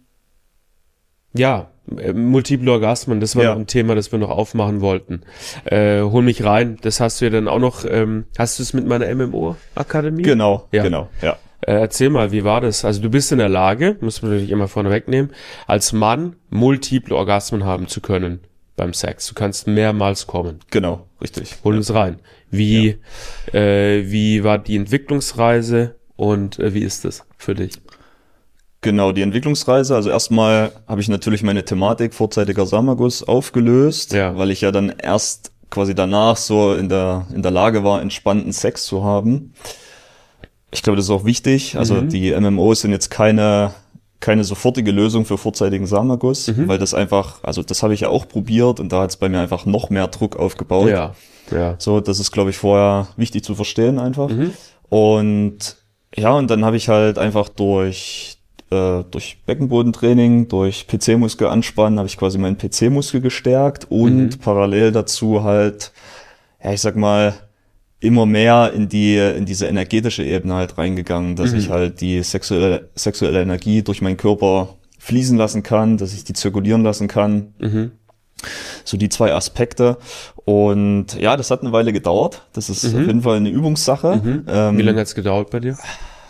Ja, äh, multiple Orgasmen, das war Ja. noch ein Thema, das wir noch aufmachen wollten. Äh, hol mich rein, das hast du ja dann auch noch, ähm, hast du es mit meiner M M O-Akademie? Genau, Ja. genau, ja. Äh, erzähl mal, wie war das? Also du bist in der Lage, muss man natürlich immer vorne wegnehmen, als Mann multiple Orgasmen haben zu können beim Sex. Du kannst mehrmals kommen. Genau, richtig. Hol uns rein. Wie, äh, wie war die Entwicklungsreise und äh, wie ist das für dich? Genau, die Entwicklungsreise. Also erstmal habe ich natürlich meine Thematik vorzeitiger Samenerguss aufgelöst, Ja. weil ich ja dann erst quasi danach so in der, in der Lage war, entspannten Sex zu haben. Ich glaube, das ist auch wichtig. Also mhm. die M M Os sind jetzt keine, keine sofortige Lösung für vorzeitigen Samenerguss, mhm. weil das einfach, also das habe ich ja auch probiert und da hat es bei mir einfach noch mehr Druck aufgebaut. Ja, ja. So, das ist, glaube ich, vorher wichtig zu verstehen einfach. Mhm. Und ja, und dann habe ich halt einfach durch, äh, durch Beckenbodentraining, durch P C-Muskel anspannen, habe ich quasi meinen P C-Muskel gestärkt und mhm. parallel dazu halt, ja, ich sag mal, immer mehr in die in diese energetische Ebene halt reingegangen, dass mhm. ich halt die sexuelle sexuelle Energie durch meinen Körper fließen lassen kann, dass ich die zirkulieren lassen kann. Mhm. So die zwei Aspekte. Und ja, das hat eine Weile gedauert. Das ist mhm. auf jeden Fall eine Übungssache. Mhm. Ähm, Wie lange hat's gedauert bei dir?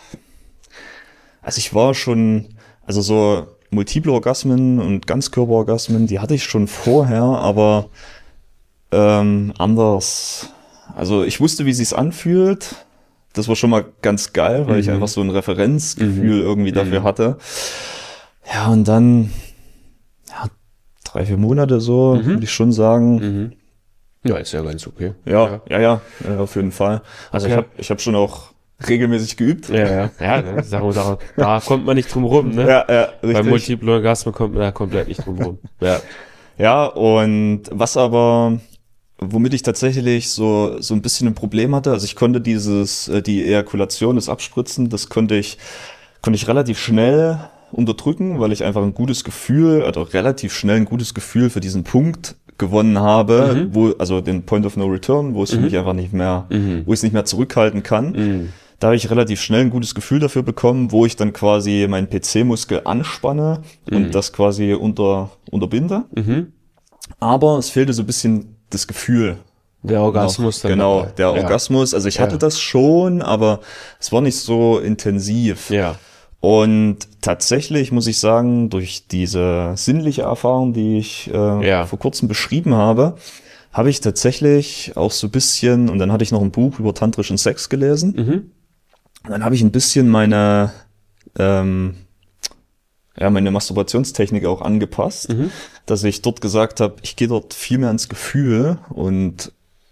Also ich war schon, also so multiple Orgasmen und Ganzkörperorgasmen, die hatte ich schon vorher, aber ähm, anders. Also ich wusste, wie es sich anfühlt. Das war schon mal ganz geil, weil mhm. ich einfach so ein Referenzgefühl mhm. irgendwie dafür mhm. hatte. Ja, und dann ja, drei, vier Monate so, mhm. würde ich schon sagen. Mhm. Ja, ist ja ganz okay. Ja, ja, ja, ja auf jeden Fall. Also okay. ich habe ich hab schon auch regelmäßig geübt. Ja, ja, ja, da, da, da kommt man nicht drum rum, ne? Ja, ja, richtig. Bei Multiple Orgasmen kommt man da komplett nicht drum rum. Ja. Ja, und was aber, womit ich tatsächlich so so ein bisschen ein Problem hatte, also ich konnte dieses, die Ejakulation, das Abspritzen, das konnte ich, konnte ich relativ schnell unterdrücken, weil ich einfach ein gutes Gefühl, also relativ schnell ein gutes Gefühl für diesen Punkt gewonnen habe, mhm. wo, also den Point of No Return, wo es für mhm. mich einfach nicht mehr, mhm. wo ich es nicht mehr zurückhalten kann. Mhm. Da habe ich relativ schnell ein gutes Gefühl dafür bekommen, wo ich dann quasi meinen P C-Muskel anspanne mhm. und das quasi unter, unterbinde. Mhm. Aber es fehlte so ein bisschen das Gefühl. Der Orgasmus. Dann genau, dabei. der ja. Orgasmus. Also ich hatte ja. das schon, aber es war nicht so intensiv. Ja. Und tatsächlich muss ich sagen, durch diese sinnliche Erfahrung, die ich äh, ja. vor kurzem beschrieben habe, habe ich tatsächlich auch so ein bisschen, und dann hatte ich noch ein Buch über tantrischen Sex gelesen. Mhm. Und dann habe ich ein bisschen meine, ähm, ja, meine Masturbationstechnik auch angepasst, mhm. dass ich dort gesagt habe, ich gehe dort viel mehr ins Gefühl und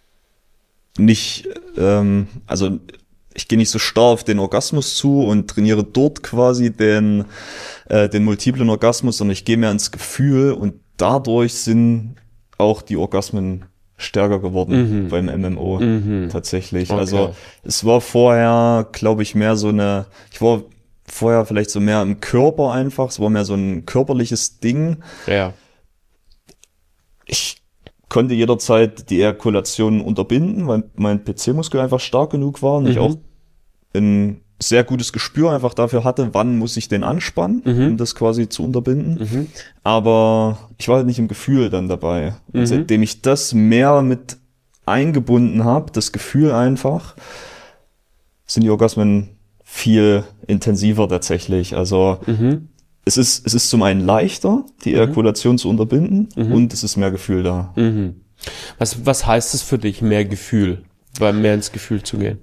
nicht, ähm, also ich gehe nicht so starr auf den Orgasmus zu und trainiere dort quasi den, äh, den multiplen Orgasmus, sondern ich gehe mehr ins Gefühl und dadurch sind auch die Orgasmen stärker geworden mhm. beim M M O mhm. tatsächlich. Okay. Also es war vorher, glaube ich, mehr so eine, ich war vorher vielleicht so mehr im Körper einfach, es war mehr so ein körperliches Ding. Ja. Ich konnte jederzeit die Ejakulation unterbinden, weil mein P C-Muskel einfach stark genug war und mhm. ich auch ein sehr gutes Gespür einfach dafür hatte, wann muss ich den anspannen, mhm. um das quasi zu unterbinden. Mhm. Aber ich war halt nicht im Gefühl dann dabei. Und mhm. seitdem ich das mehr mit eingebunden habe, das Gefühl einfach, sind die Orgasmen viel intensiver tatsächlich. Also mhm. es ist es ist zum einen leichter, die Ejakulation mhm. zu unterbinden mhm. und es ist mehr Gefühl da. Mhm. Was, was heißt es für dich, mehr Gefühl, beim mehr ins Gefühl zu gehen?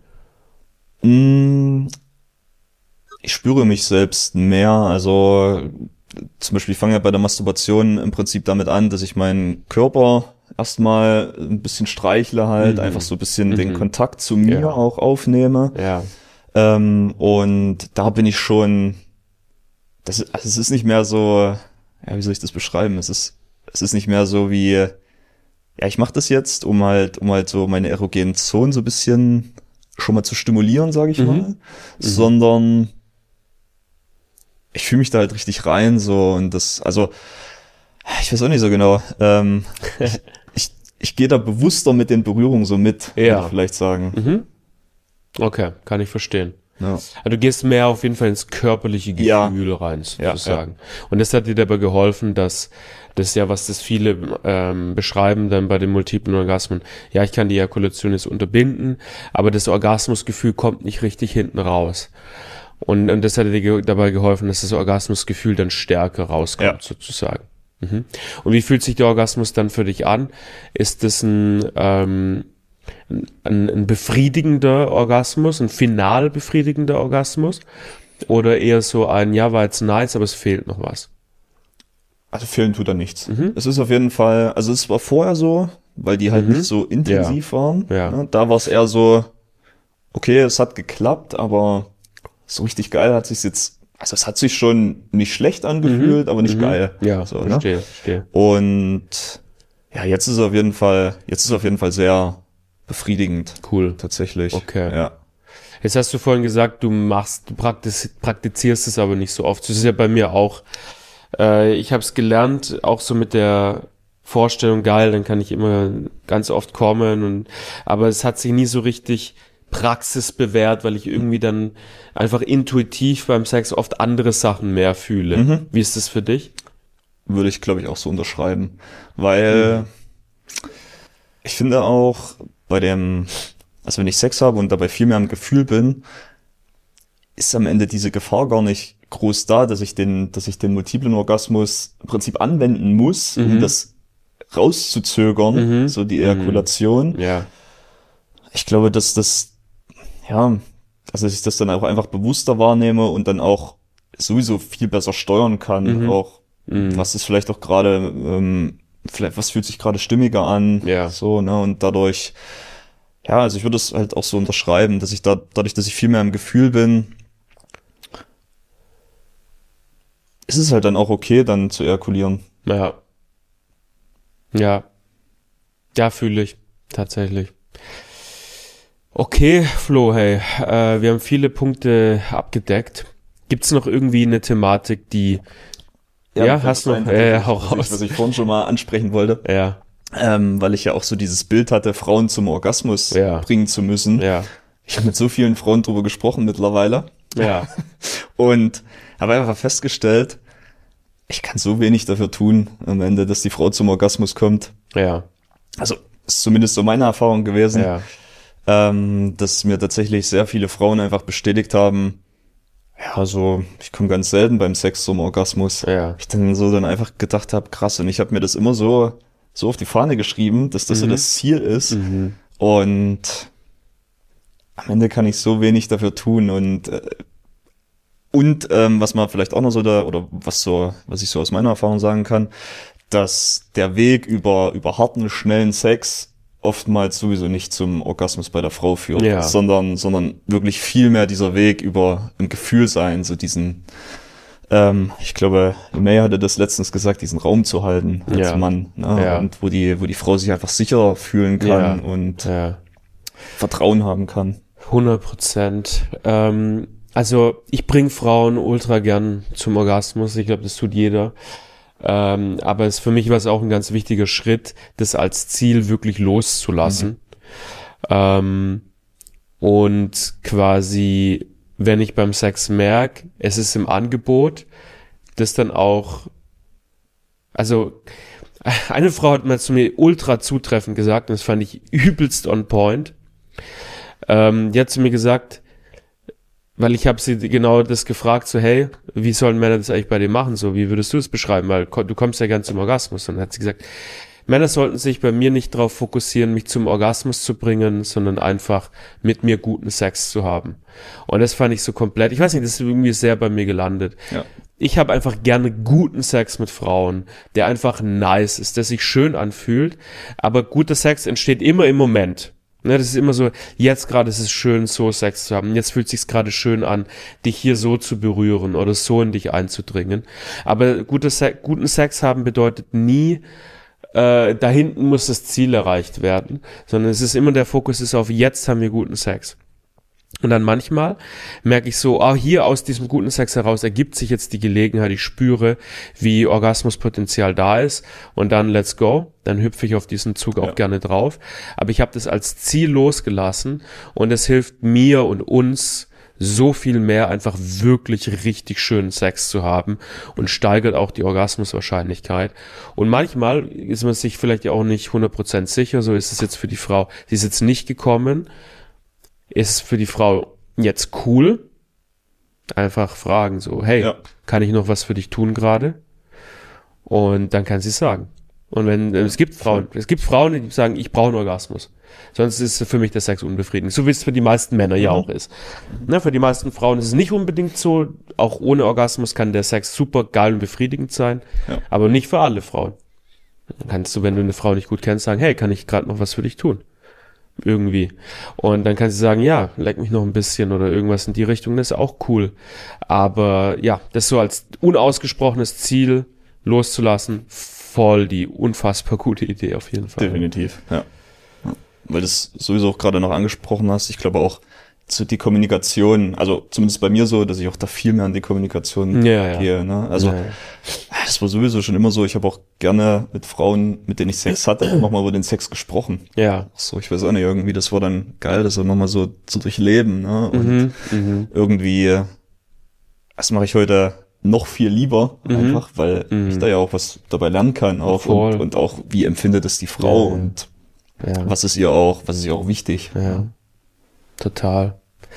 Ich spüre mich selbst mehr, also zum Beispiel, ich fange ja bei der Masturbation im Prinzip damit an, dass ich meinen Körper erstmal ein bisschen streichle halt, mhm. einfach so ein bisschen mhm. den Kontakt zu mir ja. auch aufnehme. Ja. Ähm, und da bin ich schon, das ist, also es ist nicht mehr so, ja, wie soll ich das beschreiben? Es ist, es ist nicht mehr so wie, ja, ich mache das jetzt, um halt, um halt so meine erogenen Zonen so ein bisschen schon mal zu stimulieren, sage ich mhm. mal, mhm. sondern ich fühle mich da halt richtig rein so und das, also ich weiß auch nicht so genau. Ähm, ich ich, ich gehe da bewusster mit den Berührungen so mit, ja. würde ich vielleicht sagen. Mhm. Okay, kann ich verstehen. Ja. Also du gehst mehr auf jeden Fall ins körperliche Gefühl ja. rein, ja, sozusagen. Ja. Und das hat dir dabei geholfen, dass das ja, was das viele ähm, beschreiben dann bei den multiplen Orgasmen. Ja, ich kann die Ejakulation jetzt unterbinden, aber das Orgasmusgefühl kommt nicht richtig hinten raus. Und, und das hat dir ge- dabei geholfen, dass das Orgasmusgefühl dann stärker rauskommt, ja. sozusagen. Mhm. Und wie fühlt sich der Orgasmus dann für dich an? Ist das ein, ähm, ein, ein befriedigender Orgasmus, ein final befriedigender Orgasmus? Oder eher so ein, ja, war jetzt nice, aber es fehlt noch was? Also fehlen tut da nichts. Mhm. Es ist auf jeden Fall, also es war vorher so, weil die halt Mhm. nicht so intensiv waren. Ja. Ne? Da war es eher so, okay, es hat geklappt, aber so richtig geil hat sich's jetzt, also es hat sich schon nicht schlecht angefühlt, aber nicht Mhm. geil. Ja, so, ne? verstehe, verstehe. Und ja, jetzt ist auf jeden Fall, jetzt ist auf jeden Fall sehr befriedigend. Cool. Tatsächlich. Okay. Ja. Jetzt hast du vorhin gesagt, du machst, du praktiz, praktizierst es aber nicht so oft. Das ist ja bei mir auch. Äh, ich habe es gelernt, auch so mit der Vorstellung, geil, dann kann ich immer ganz oft kommen und, aber es hat sich nie so richtig Praxis bewährt, weil ich irgendwie dann einfach intuitiv beim Sex oft andere Sachen mehr fühle. Mhm. Wie ist das für dich? Würde ich, glaube ich, auch so unterschreiben. Weil mhm. ich finde auch bei dem, also wenn ich Sex habe und dabei viel mehr am Gefühl bin, ist am Ende diese Gefahr gar nicht groß da, dass ich den, dass ich den multiplen Orgasmus im Prinzip anwenden muss, Mhm. um das rauszuzögern, Mhm. so die Ejakulation. Ja. Ich glaube, dass das, ja, also dass ich das dann auch einfach bewusster wahrnehme und dann auch sowieso viel besser steuern kann, Mhm. auch Mhm. was ist vielleicht auch gerade, ähm, vielleicht was fühlt sich gerade stimmiger an, Ja. so, ne, und dadurch, ja, also ich würde es halt auch so unterschreiben, dass ich da, dadurch, dass ich viel mehr im Gefühl bin, ist es halt dann auch okay, dann zu ejakulieren. Ja. Ja. Ja, fühle ich. Tatsächlich. Okay, Flo, hey, äh, wir haben viele Punkte abgedeckt. Gibt's noch irgendwie eine Thematik, die, ja, hast du noch, äh, hau was, ich, raus. was ich vorhin schon mal ansprechen wollte, Ja, ähm, weil ich ja auch so dieses Bild hatte, Frauen zum Orgasmus Ja. bringen zu müssen. ja, Ich habe mit so vielen Frauen drüber gesprochen mittlerweile ja, und habe einfach festgestellt, ich kann so wenig dafür tun am Ende, dass die Frau zum Orgasmus kommt. ja, Also ist zumindest so meine Erfahrung gewesen, ja, ähm, dass mir tatsächlich sehr viele Frauen einfach bestätigt haben, ja, so, ich komme ganz selten beim Sex zum Orgasmus. ja, Ich dann so dann einfach gedacht habe, krass, und ich habe mir das immer so so auf die Fahne geschrieben, dass das Mhm. so das Ziel ist. mhm. Und am Ende kann ich so wenig dafür tun. Und äh, und ähm, was man vielleicht auch noch so da, oder was so, was ich so aus meiner Erfahrung sagen kann, dass der Weg über über harten, schnellen Sex oftmals sowieso nicht zum Orgasmus bei der Frau führt, Ja. sondern sondern wirklich viel mehr dieser Weg über ein Gefühl sein, so diesen, ähm, ich glaube, May hatte das letztens gesagt, diesen Raum zu halten als Ja. Mann, ne? Ja. Und wo die wo die Frau sich einfach sicher fühlen kann Ja. und Ja. Vertrauen haben kann. hundert Prozent. Ähm, also ich bringe Frauen ultra gern zum Orgasmus. Ich glaube, das tut jeder. Ähm, aber es für mich war es auch ein ganz wichtiger Schritt, das als Ziel wirklich loszulassen. Ähm, und quasi, wenn ich beim Sex merke, es ist im Angebot, das dann auch, also eine Frau hat mal zu mir ultra zutreffend gesagt, und das fand ich übelst on point. Ähm, die hat zu mir gesagt, weil ich habe sie genau das gefragt, so hey, wie sollen Männer das eigentlich bei dir machen, so wie würdest du es beschreiben, weil ko- du kommst ja gern zum Orgasmus. Und dann hat sie gesagt, Männer sollten sich bei mir nicht darauf fokussieren, mich zum Orgasmus zu bringen, sondern einfach mit mir guten Sex zu haben. Und das fand ich so komplett, ich weiß nicht, das ist irgendwie sehr bei mir gelandet. Ja. Ich habe einfach gerne guten Sex mit Frauen, der einfach nice ist, der sich schön anfühlt, aber guter Sex entsteht immer im Moment. Ne, das ist immer so, jetzt gerade ist es schön, so Sex zu haben. Jetzt fühlt es sich gerade schön an, dich hier so zu berühren oder so in dich einzudringen. Aber guter Se- guten Sex haben bedeutet nie, äh, da hinten muss das Ziel erreicht werden, sondern es ist immer der Fokus ist auf, jetzt haben wir guten Sex. Und dann manchmal merke ich so, ah, hier aus diesem guten Sex heraus ergibt sich jetzt die Gelegenheit, ich spüre, wie Orgasmuspotenzial da ist und dann let's go, dann hüpfe ich auf diesen Zug auch Ja. gerne drauf. Aber ich habe das als Ziel losgelassen und es hilft mir und uns so viel mehr, einfach wirklich richtig schönen Sex zu haben und steigert auch die Orgasmuswahrscheinlichkeit. Und manchmal ist man sich vielleicht auch nicht hundert Prozent sicher, so ist es jetzt für die Frau, sie ist jetzt nicht gekommen, ist für die Frau jetzt cool, einfach fragen so, hey, Ja. kann ich noch was für dich tun gerade? Und dann kann sie es sagen. Und wenn, es gibt Frauen, es gibt Frauen, die sagen, ich brauche einen Orgasmus. Sonst ist für mich der Sex unbefriedigend. So wie es für die meisten Männer ja Mhm. auch ist. Na, für die meisten Frauen ist es nicht unbedingt so. Auch ohne Orgasmus kann der Sex super geil und befriedigend sein. Ja. Aber nicht für alle Frauen. Dann kannst du, wenn du eine Frau nicht gut kennst, sagen, hey, kann ich gerade noch was für dich tun? Irgendwie. Und dann kann sie sagen, ja, leck mich noch ein bisschen oder irgendwas in die Richtung, das ist auch cool. Aber ja, das so als unausgesprochenes Ziel loszulassen, voll die unfassbar gute Idee auf jeden Fall. Definitiv, ja. Ja. Weil du es sowieso auch gerade noch angesprochen hast, ich glaube auch zu die Kommunikation, also zumindest bei mir so, dass ich auch da viel mehr an die Kommunikation Ja, ja. gehe. Ne? Also Ja, ja. das war sowieso schon immer so, ich habe auch gerne mit Frauen, mit denen ich Sex hatte, nochmal über den Sex gesprochen. Ja. So, ich weiß auch nicht, irgendwie, das war dann geil, das auch nochmal so zu durchleben. Ne? Und Mhm, mhm. irgendwie, das mache ich heute noch viel lieber, Mhm. einfach, weil Mhm. ich da ja auch was dabei lernen kann auch Voll. und, und auch, wie empfindet es die Frau Ja, ja. und Ja. was ist ihr auch, was ist ihr auch wichtig. Ja, total.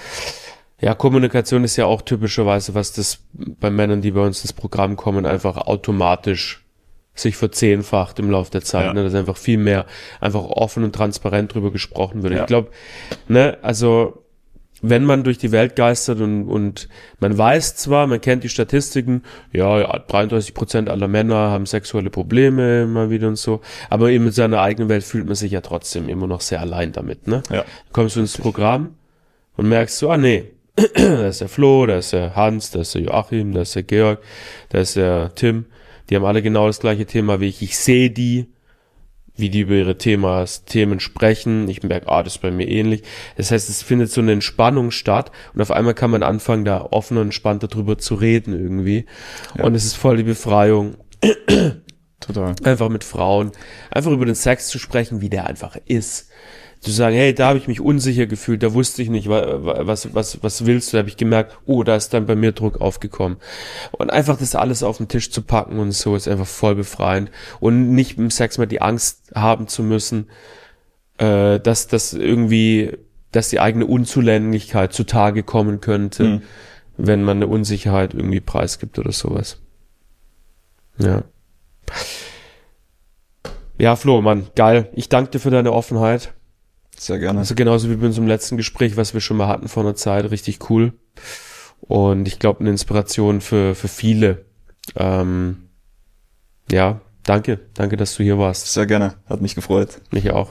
Ja, Kommunikation ist ja auch typischerweise, was das bei Männern, die bei uns ins Programm kommen, einfach automatisch sich verzehnfacht im Laufe der Zeit, Ja. ne, dass einfach viel mehr einfach offen und transparent drüber gesprochen wird. Ja. Ich glaube, ne, also wenn man durch die Welt geistert und, und man weiß zwar, man kennt die Statistiken, ja, ja, dreiunddreißig Prozent aller Männer haben sexuelle Probleme immer wieder und so, aber eben mit seiner eigenen Welt fühlt man sich ja trotzdem immer noch sehr allein damit, ne? Ja. Kommst du ins Programm und merkst so, ah nee, da ist der Flo, da ist der Hans, da ist der Joachim, da ist der Georg, da ist der Tim, die haben alle genau das gleiche Thema wie ich, ich sehe die, wie die über ihre Themas, Themen sprechen. Ich merke, ah, das ist bei mir ähnlich. Das heißt, es findet so eine Entspannung statt und auf einmal kann man anfangen, da offen und entspannt darüber zu reden irgendwie. Ja. Und es ist voll die Befreiung, Total. einfach mit Frauen, einfach über den Sex zu sprechen, wie der einfach ist. Zu sagen, hey, da habe ich mich unsicher gefühlt, da wusste ich nicht, wa- was, was, was willst du, da habe ich gemerkt, oh, da ist dann bei mir Druck aufgekommen. Und einfach das alles auf den Tisch zu packen und so ist einfach voll befreiend. Und nicht im Sex mehr die Angst haben zu müssen, äh, dass das irgendwie, dass die eigene Unzulänglichkeit zutage kommen könnte, Mhm. wenn man eine Unsicherheit irgendwie preisgibt oder sowas. Ja. Ja, Flo, Mann, geil. Ich danke dir für deine Offenheit. Sehr gerne. Also genauso wie bei unserem letzten Gespräch, was wir schon mal hatten vor einer Zeit, richtig cool. Und ich glaube, eine Inspiration für, für viele. Ähm, ja, danke. Danke, dass du hier warst. Sehr gerne. Hat mich gefreut. Mich auch.